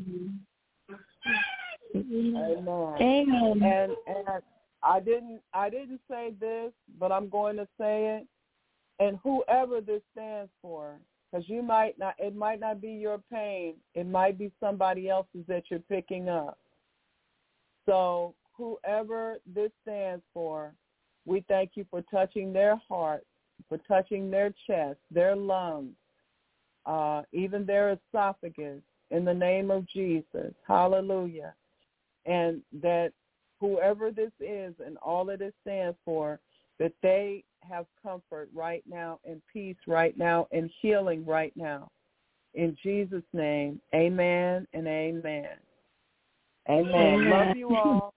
Amen. Amen. And I didn't say this, but I'm going to say it. And whoever this stands for, because it might not be your pain. It might be somebody else's that you're picking up. So whoever this stands for, we thank you for touching their heart, for touching their chest, their lungs, even their esophagus, in the name of Jesus. Hallelujah. And that whoever this is and all that it stands for, that they have comfort right now and peace right now and healing right now. In Jesus' name, amen and amen. Amen. Love you all.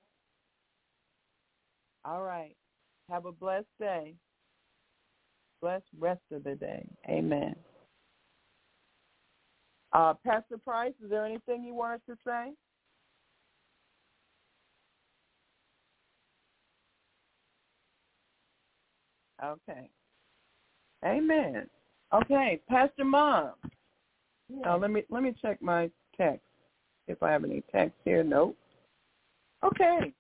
All right. Have a blessed day. Blessed rest of the day. Amen. Pastor Price, is there anything you wanted to say? Okay. Amen. Okay, Pastor Mom. Yeah. Let me check my text. If I have any text here, nope. Okay.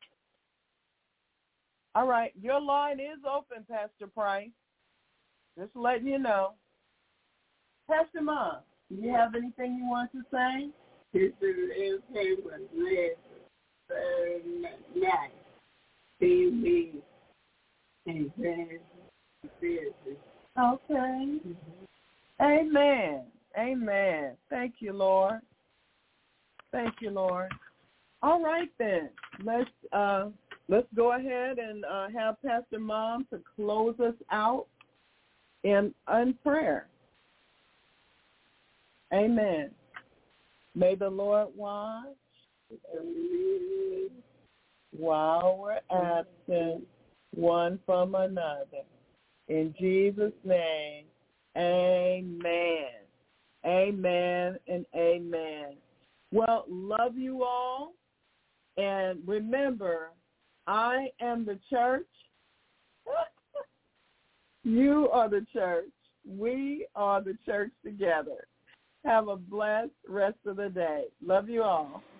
All right, your line is open, Pastor Price. Just letting you know. Pastor Mom, do you have anything you want to say? This is was last night. TV and business. Okay. Amen. Amen. Thank you, Lord. Thank you, Lord. All right then. Let's go ahead and have Pastor Mom to close us out in prayer. Amen. May the Lord watch while we're absent one from another. In Jesus' name, amen. Amen and amen. Well, love you all. And remember, I am the church. You are the church. We are the church together. Have a blessed rest of the day. Love you all.